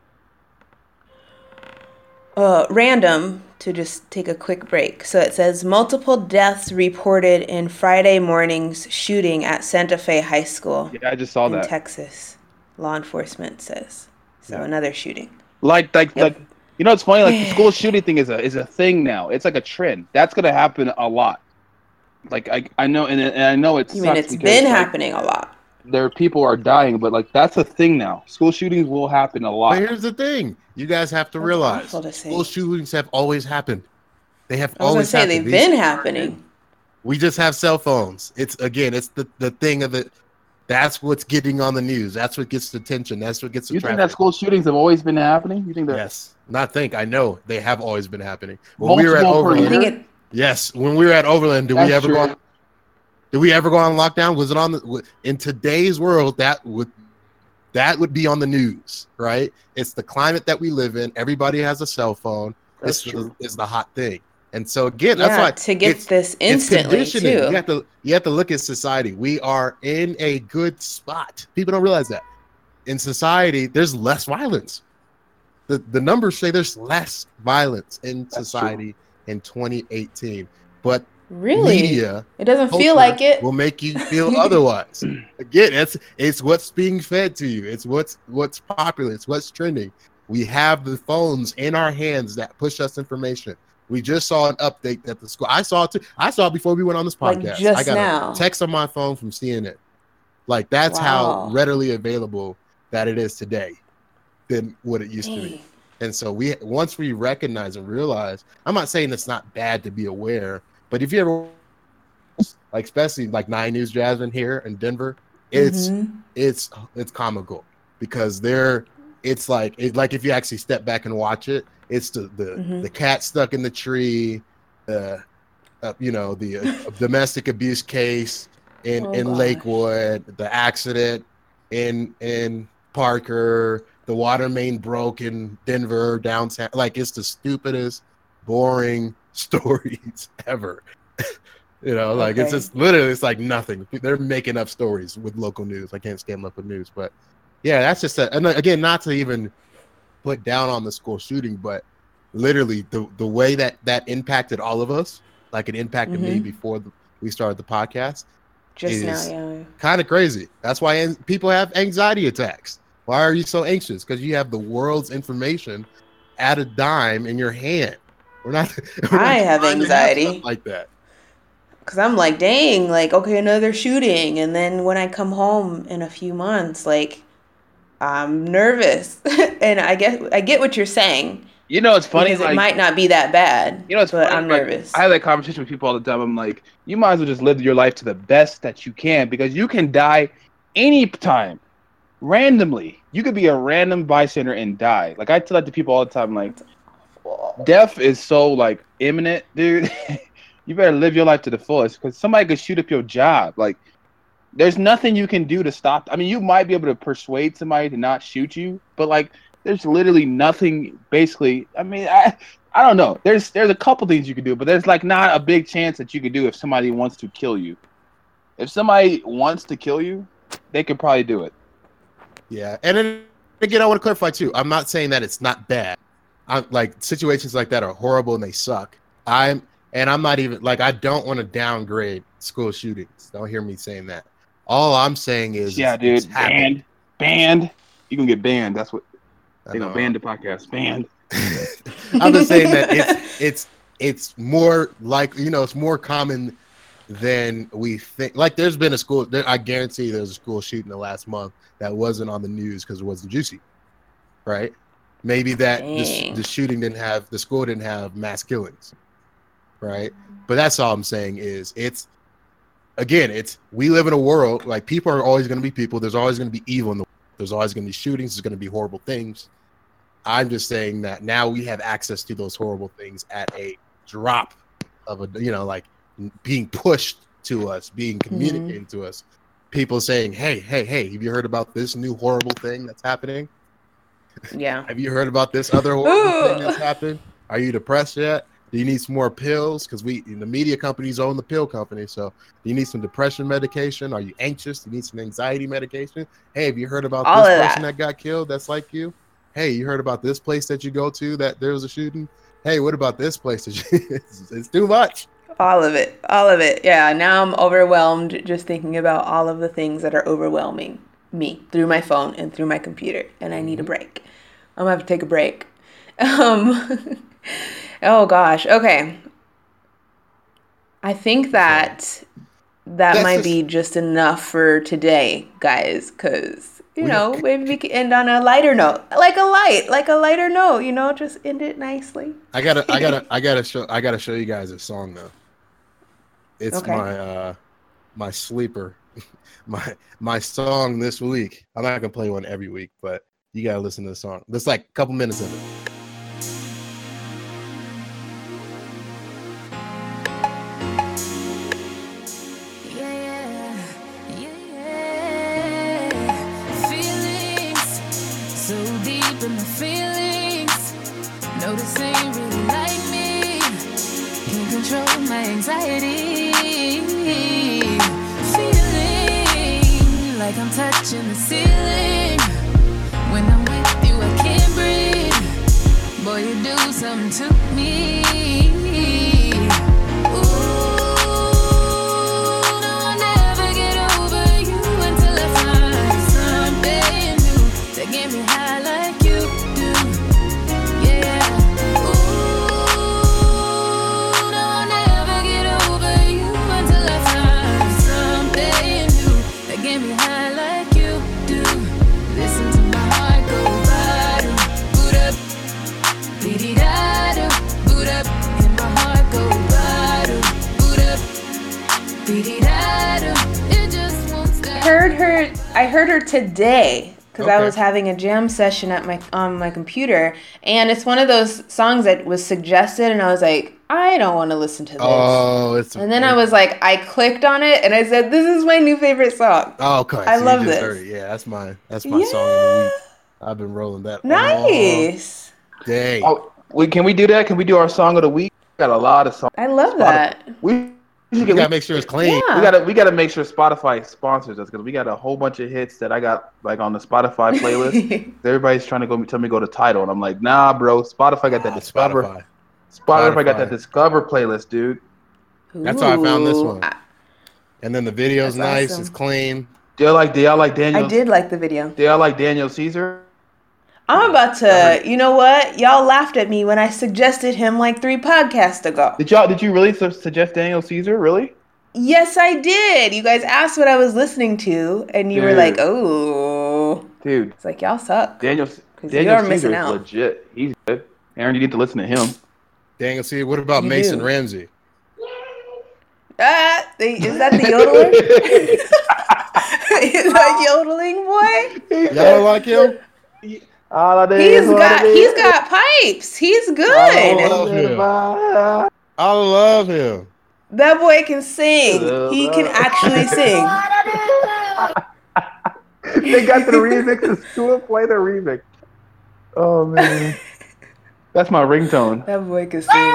Uh, random to just take a quick break. So it says multiple deaths reported in Friday morning's shooting at Santa Fe High School. Yeah, I just saw in that. Texas. Law enforcement says. So Yeah. another shooting. Like like Yep. like you know, it's funny. Like the school shooting thing is a is a thing now. It's like a trend. That's gonna happen a lot. Like I I know, and, and I know it's. You mean it's been happening a lot? There people are dying, but like that's a thing now. School shootings will happen a lot. But here's the thing: you guys have to That's realize awful to say. school shootings have always happened. They have I was gonna always say happened. they've These- been happening. We just have cell phones. It's again, it's the, the thing of it. That's what's getting on the news. That's what gets the attention. That's what gets the You think traffic. that school shootings have always been happening? You think that? Yes. Not think. I know they have always been happening. When we were at Multiple per Overland. year? Yes. When we were at Overland, did we That's ever true. go on, did we ever go on lockdown? Was it on the in today's world that would that would be on the news, right? It's the climate that we live in. Everybody has a cell phone. That's This true. is the hot thing. And so again, Yeah, that's why to get it's- this it's instantly, conditioning. too. You have to you have to look at society. We are in a good spot. People don't realize that. In society, there's less violence. The the numbers say there's less violence in society in twenty eighteen. But Really? media, It doesn't feel culture like it. will make you feel otherwise. Again, it's it's what's being fed to you. It's what's what's popular. It's what's trending. We have the phones in our hands that push us information. We just saw an update that the school. I saw it too. I saw it before we went on this Like podcast. just I got now. a text on my phone from seeing it. Like that's Wow. how readily available that it is today than what it used to be. Dang. And so we once we recognize and realize, I'm not saying it's not bad to be aware, but if you ever like especially like Nine News Jasmine here in Denver, it's Mhm. it's it's comical because they're it's like it, like if you actually step back and watch it, it's the the, Mhm. the cat stuck in the tree, the uh, you know the uh, domestic abuse case in Oh, in gosh. Lakewood, the accident in in Parker, the water main broke in Denver downtown. Like it's the stupidest, boring stories ever. You know, like it's Okay. just literally it's like nothing. They're making up stories with local news. I can't stand local news, but yeah, that's just a, and again, not to even put down on the school shooting, but literally the the way that that impacted all of us like it impacted Mhm. me before the, we started the podcast. Just now, is yeah. kind of crazy. That's why an- people have anxiety attacks. Why are you so anxious? Because you have the world's information at a dime in your hand. We're not. We're not I have trying to anxiety. stuff like that. Cause I'm like, dang, like, okay, another shooting, and then when I come home in a few months, like, I'm nervous, and I get, I get what you're saying. You know, it's funny. Because like, it might not be that bad. You know, it's but funny, I'm like, nervous. I have that conversation with people all the time. I'm like, you might as well just live your life to the best that you can, because you can die anytime, randomly. You could be a random bystander and die. Like, I tell that to people all the time. Like, death is so like imminent, dude. You better live your life to the fullest, because somebody could shoot up your job. Like, there's nothing you can do to stop. I mean, you might be able to persuade somebody to not shoot you, but like, there's literally nothing. Basically, I mean, I I don't know. There's there's a couple things you could do, but there's like not a big chance that you could do if somebody wants to kill you. If somebody wants to kill you, they could probably do it. Yeah, and then again, I want to clarify too. I'm not saying that it's not bad. I'm like, situations like that are horrible and they suck. I'm and I'm not even like, I don't want to downgrade school shootings. Don't hear me saying that. All I'm saying is, Yeah, it's, dude, it's happened. banned, banned. You can get banned. That's what I you know. know. Banned the podcast. Banned. I'm just saying that it's it's it's more like, you know, it's more common than we think. Like, there's been a school, there, I guarantee there's a school shooting the last month that wasn't on the news because it wasn't juicy, right? Maybe that the, Dang. the shooting didn't have, the school didn't have mass killings, right? But that's all I'm saying is, it's, again, it's, we live in a world, like, people are always going to be people. There's always going to be evil in the world. There's always going to be shootings. There's going to be horrible things. I'm just saying that now we have access to those horrible things at a drop of a, you know, like, being pushed to us, being communicated to us. People saying, hey, hey, hey, have you heard about this new horrible thing that's happening? Yeah. Have you heard about this other horrible thing that's happened? Are you depressed yet? Do you need some more pills? Because we, the media companies own the pill company. So do you need some depression medication? Are you anxious? Do you need some anxiety medication? Hey, have you heard about All this of person that. that got killed that's like you? Hey, you heard about this place that you go to that there was a shooting? Hey, what about this place? That you, it's, it's too much. All of it. All of it. Yeah. Now I'm overwhelmed just thinking about all of the things that are overwhelming me through my phone and through my computer. And I need a break. I'm going to have to take a break. Um, oh, gosh. Okay. I think that that That's might just- be just enough for today, guys, because, you We- know, maybe we can end on a lighter note. Like a light. Like a lighter note, you know, just end it nicely. I gotta, I gotta, I gotta show, I gotta show you guys a song though. It's Okay. my, uh, my sleeper, my my song this week. I'm not gonna play one every week, but you gotta listen to the song. There's like a couple minutes of it. Feelings so deep in my feelings. No, this ain't really like me. Can't control my anxiety. Feeling like I'm touching the ceiling. When I'm with you, I can't breathe. Boy, you do something to me. Get me high like you do, yeah. Ooh, no, I'll never get over you until I find something new that get me high like you do. Listen to my heart go bottom, boot up, dee da do, boot up, and my heart go bottom, boot up, dee da do. It just won't stop. Heard her. I heard her today. Because I Okay. was having a jam session at my on my computer, and it's one of those songs that was suggested, and I was like, I don't want to listen to this. Oh, it's. and then I was like, I clicked on it, and I said, this is my new favorite song. Oh, okay. I so love you just this. heard it. Yeah, that's my that's my song of the week. I've been rolling that. Nice. all day. Oh, we can we do that? Can we do our song of the week? We got a lot of songs. I love Spotify- that. We You we, gotta make sure it's clean. Yeah. we gotta we gotta make sure Spotify sponsors us, because we got a whole bunch of hits that I got like on the Spotify playlist. Everybody's trying to go tell me to go to Tidal, and I'm like, nah, bro. Spotify got that Ah, Discover. Spotify. Spotify got Spotify. that Discover playlist, dude. That's how I found this one. I- And then the video's That's nice. awesome. It's clean. Do y'all like? Do y'all like Daniel? I did like the video. Do y'all like Daniel Caesar? I'm about to, you know what? Y'all laughed at me when I suggested him like three podcasts ago. Did y'all? Did you really su- suggest Daniel Caesar? Really? Yes, I did. You guys asked what I was listening to, and you were Dude. like, oh. Dude, It's like, y'all suck. Daniel. you Daniel are Caesar missing is out. legit. He's good. Aaron, you need to listen to him. Daniel Caesar. What about You Mason do. Ramsey? Ah, the- is that the yodeler? Is that yodeling boy? Y'all don't like him? All I did He's is what got I did. he's got pipes. He's I good. love him. I love him. That boy can sing. He can actually sing. They got the remixes to it. Play the remix. Oh man, that's my ringtone. That boy can sing.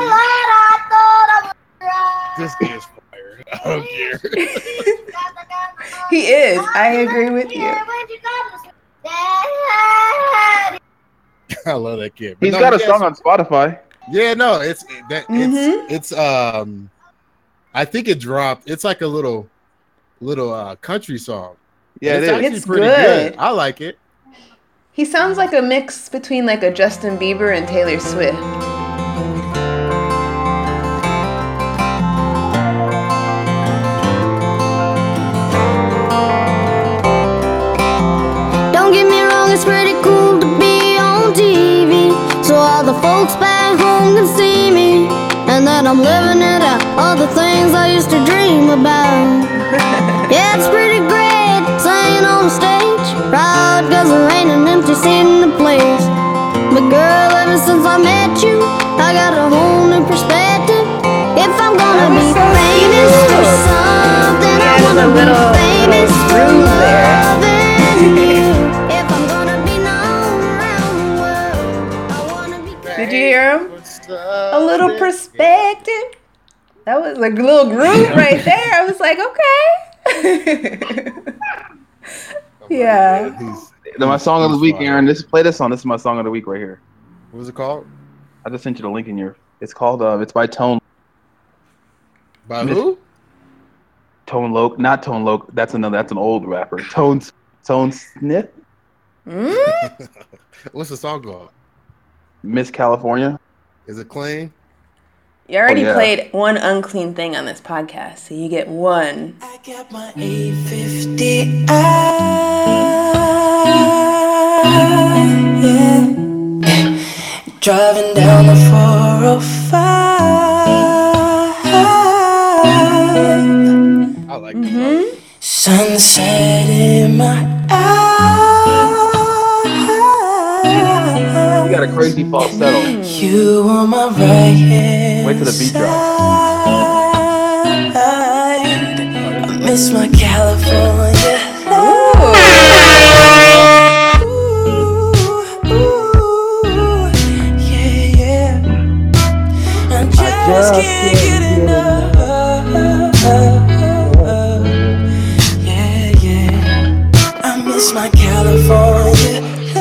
This is fire. I don't care. He is. I agree with you. I love that kid. But He's no, got a yes. song on Spotify. Yeah, no, it's that Mhm. it's it's um I think it dropped. It's like a little little uh country song. Yeah, And it it's is. actually It's pretty good. good. I like it. He sounds like a mix between like a Justin Bieber and Taylor Swift. Don't get me wrong, it's pretty cool to be on T V, so all the folks back home can see me, and that I'm living it out, all the things I used to dream about. Yeah, it's pretty great singing on stage, proud cause there ain't an empty seat in the place. But girl, ever since I met you, I got a whole new perspective. If I'm gonna be famous for something, I wanna be famous for loving you. If I'm gonna be known around the world, I wanna be Did you hear him? A little perspective. That was like a little groove right there. I was like, okay. Yeah. He's, Then my song of the he's week, fire. Aaron. This play this song. This is my song of the week right here. What was it called? I just sent you the link in your. It's called. Uh, it's by Tone. By who? Tone Loc, not Tone Loc. That's another. That's an old rapper. Tone Tone Smith. Mm? What's the song called? Miss California. Is it clean? You already Oh, yeah. played one unclean thing on this podcast, so you get one. I got my eight fifty I, yeah. Driving down the four oh five. I like Mm-hmm. Sunset in my eyes. You got a crazy falsetto. You on my right hand. Wait till the beat drops. I miss my California. Yeah, yeah. I just can't get enough. Yeah, yeah. I miss my California.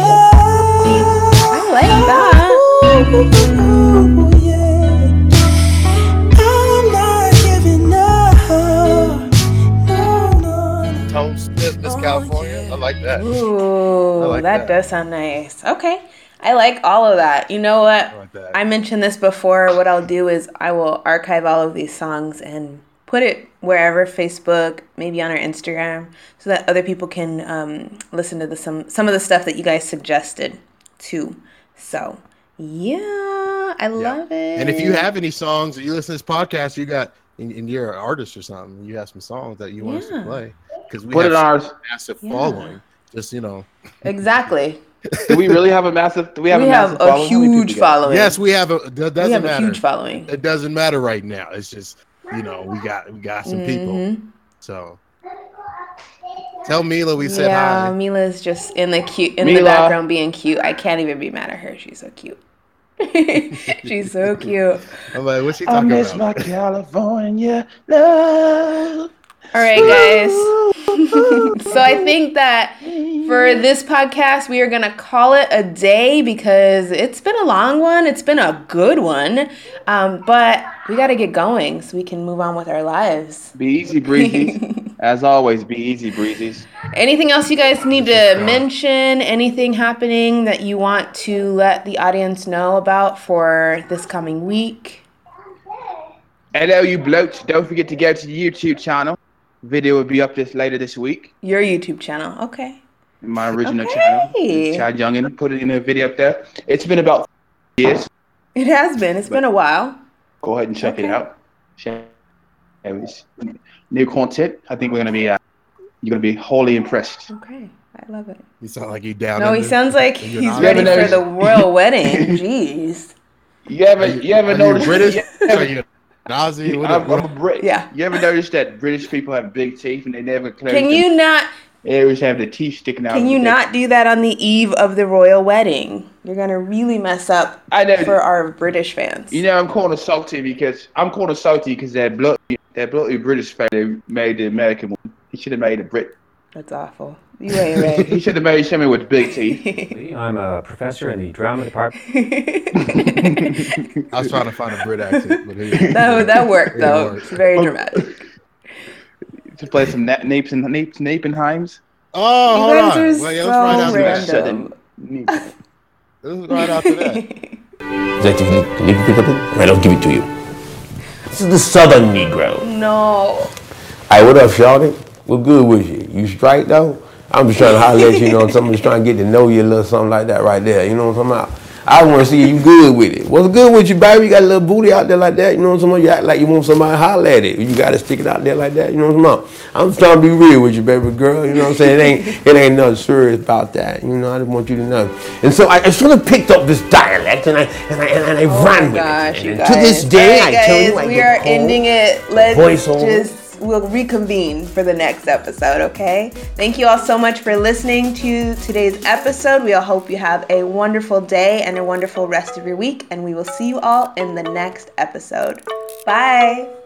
I like that. Ooh, yeah. I'm not giving up. No, no, no. Tone Smith, Miss California. I like that. Ooh, I like that, that. does sound nice. Okay. I like all of that. You know what? I like that. I mentioned this before. What I'll do is I will archive all of these songs and put it wherever, Facebook, maybe on our Instagram, so that other people can um, listen to the, some some of the stuff that you guys suggested too. So yeah, I love it. And if you have any songs that you listen to this podcast, you got and, and you're an artist or something, you have some songs that you want us to Yeah. play because we Put have it on such our- a massive Yeah. following. Just you know. Exactly. Do we really have a massive? Do we have We a have massive a following? How many huge people got? following. Yes, we have a. That doesn't We have a matter. huge following. It doesn't matter right now. It's just you know we got we got some people. Mhm. So tell Mila we said Yeah, hi. Mila's just in the cute in the Mila. background being cute. I can't even be mad at her. She's so cute. She's so cute. I'm like, what's she I talking miss about? my California love. All right, guys. So I think that For this podcast, we are going to call it a day because it's been a long one. It's been a good one. Um, but we got to get going so we can move on with our lives. Be easy, breezies. As always, be easy, breezies. Anything else you guys need to mention? Anything happening that you want to let the audience know about for this coming week? Hello, you blokes. Don't forget to go to the YouTube channel. Video will be up this later this week. Your YouTube channel. Okay. My original Okay. channel. Chad Youngin. Put it in a video up there. It's been about years. It has been. It's been a while. Go ahead and check it out. Check- it was new content. I think we're gonna be. Uh, you're gonna be wholly impressed. Okay, I love it. You sound like you down. No, he under? sounds like You're he's not- ready for the royal wedding. Jeez. You ever, you ever Are you noticed? British? You ever, Are you Nazi? What I'm, what- I'm a Brit. Yeah. You ever noticed that British people have big teeth and they never close Can them? you not? They always have the teeth sticking out. Can of you the not do that on the eve of the royal wedding? You're gonna really mess up I know. for our British fans. You know, I'm calling salty because I'm calling salty because that bloody, that bloody British family made the American one. He should have made a Brit. That's awful. You ain't right. He should have married someone with big teeth. I'm a professor in the drama department. I was trying to find a Brit accent, but it, that that worked it though. worked. It's very dramatic. To play some Na- Napes and Napes, Napenheims. Oh, You hold guys on. are Wait, so let's ride out to that. random. Let's ride out to that. Detective, can you pick up it? Right, I'll give it to you. This is the Southern Negro. No. Hey, what up, Shawty? We're good with you. You straight though? I'm just trying to holler at you, you know, someone's trying to get to know you a little something like that right there. You know what I'm talking about? I want to see you good with it. What's good with you, baby? You got a little booty out there like that. You know what I'm talking about? You act like you want somebody to holler at it. You got to stick it out there like that. You know what I'm talking about? I'm just trying to be real with you, baby girl. You know what I'm saying? It ain't, it ain't nothing serious about that. You know, I just want you to know. And so I, I sort of picked up this dialect and I and I, and I Oh ran my with gosh, it. you And guys. to this day, All right, I tell you, guys, I we get are cold. ending it. Let's Voiceover. just we'll reconvene for the next episode, okay? Thank you all so much for listening to today's episode. We all hope you have a wonderful day and a wonderful rest of your week, and we will see you all in the next episode. Bye.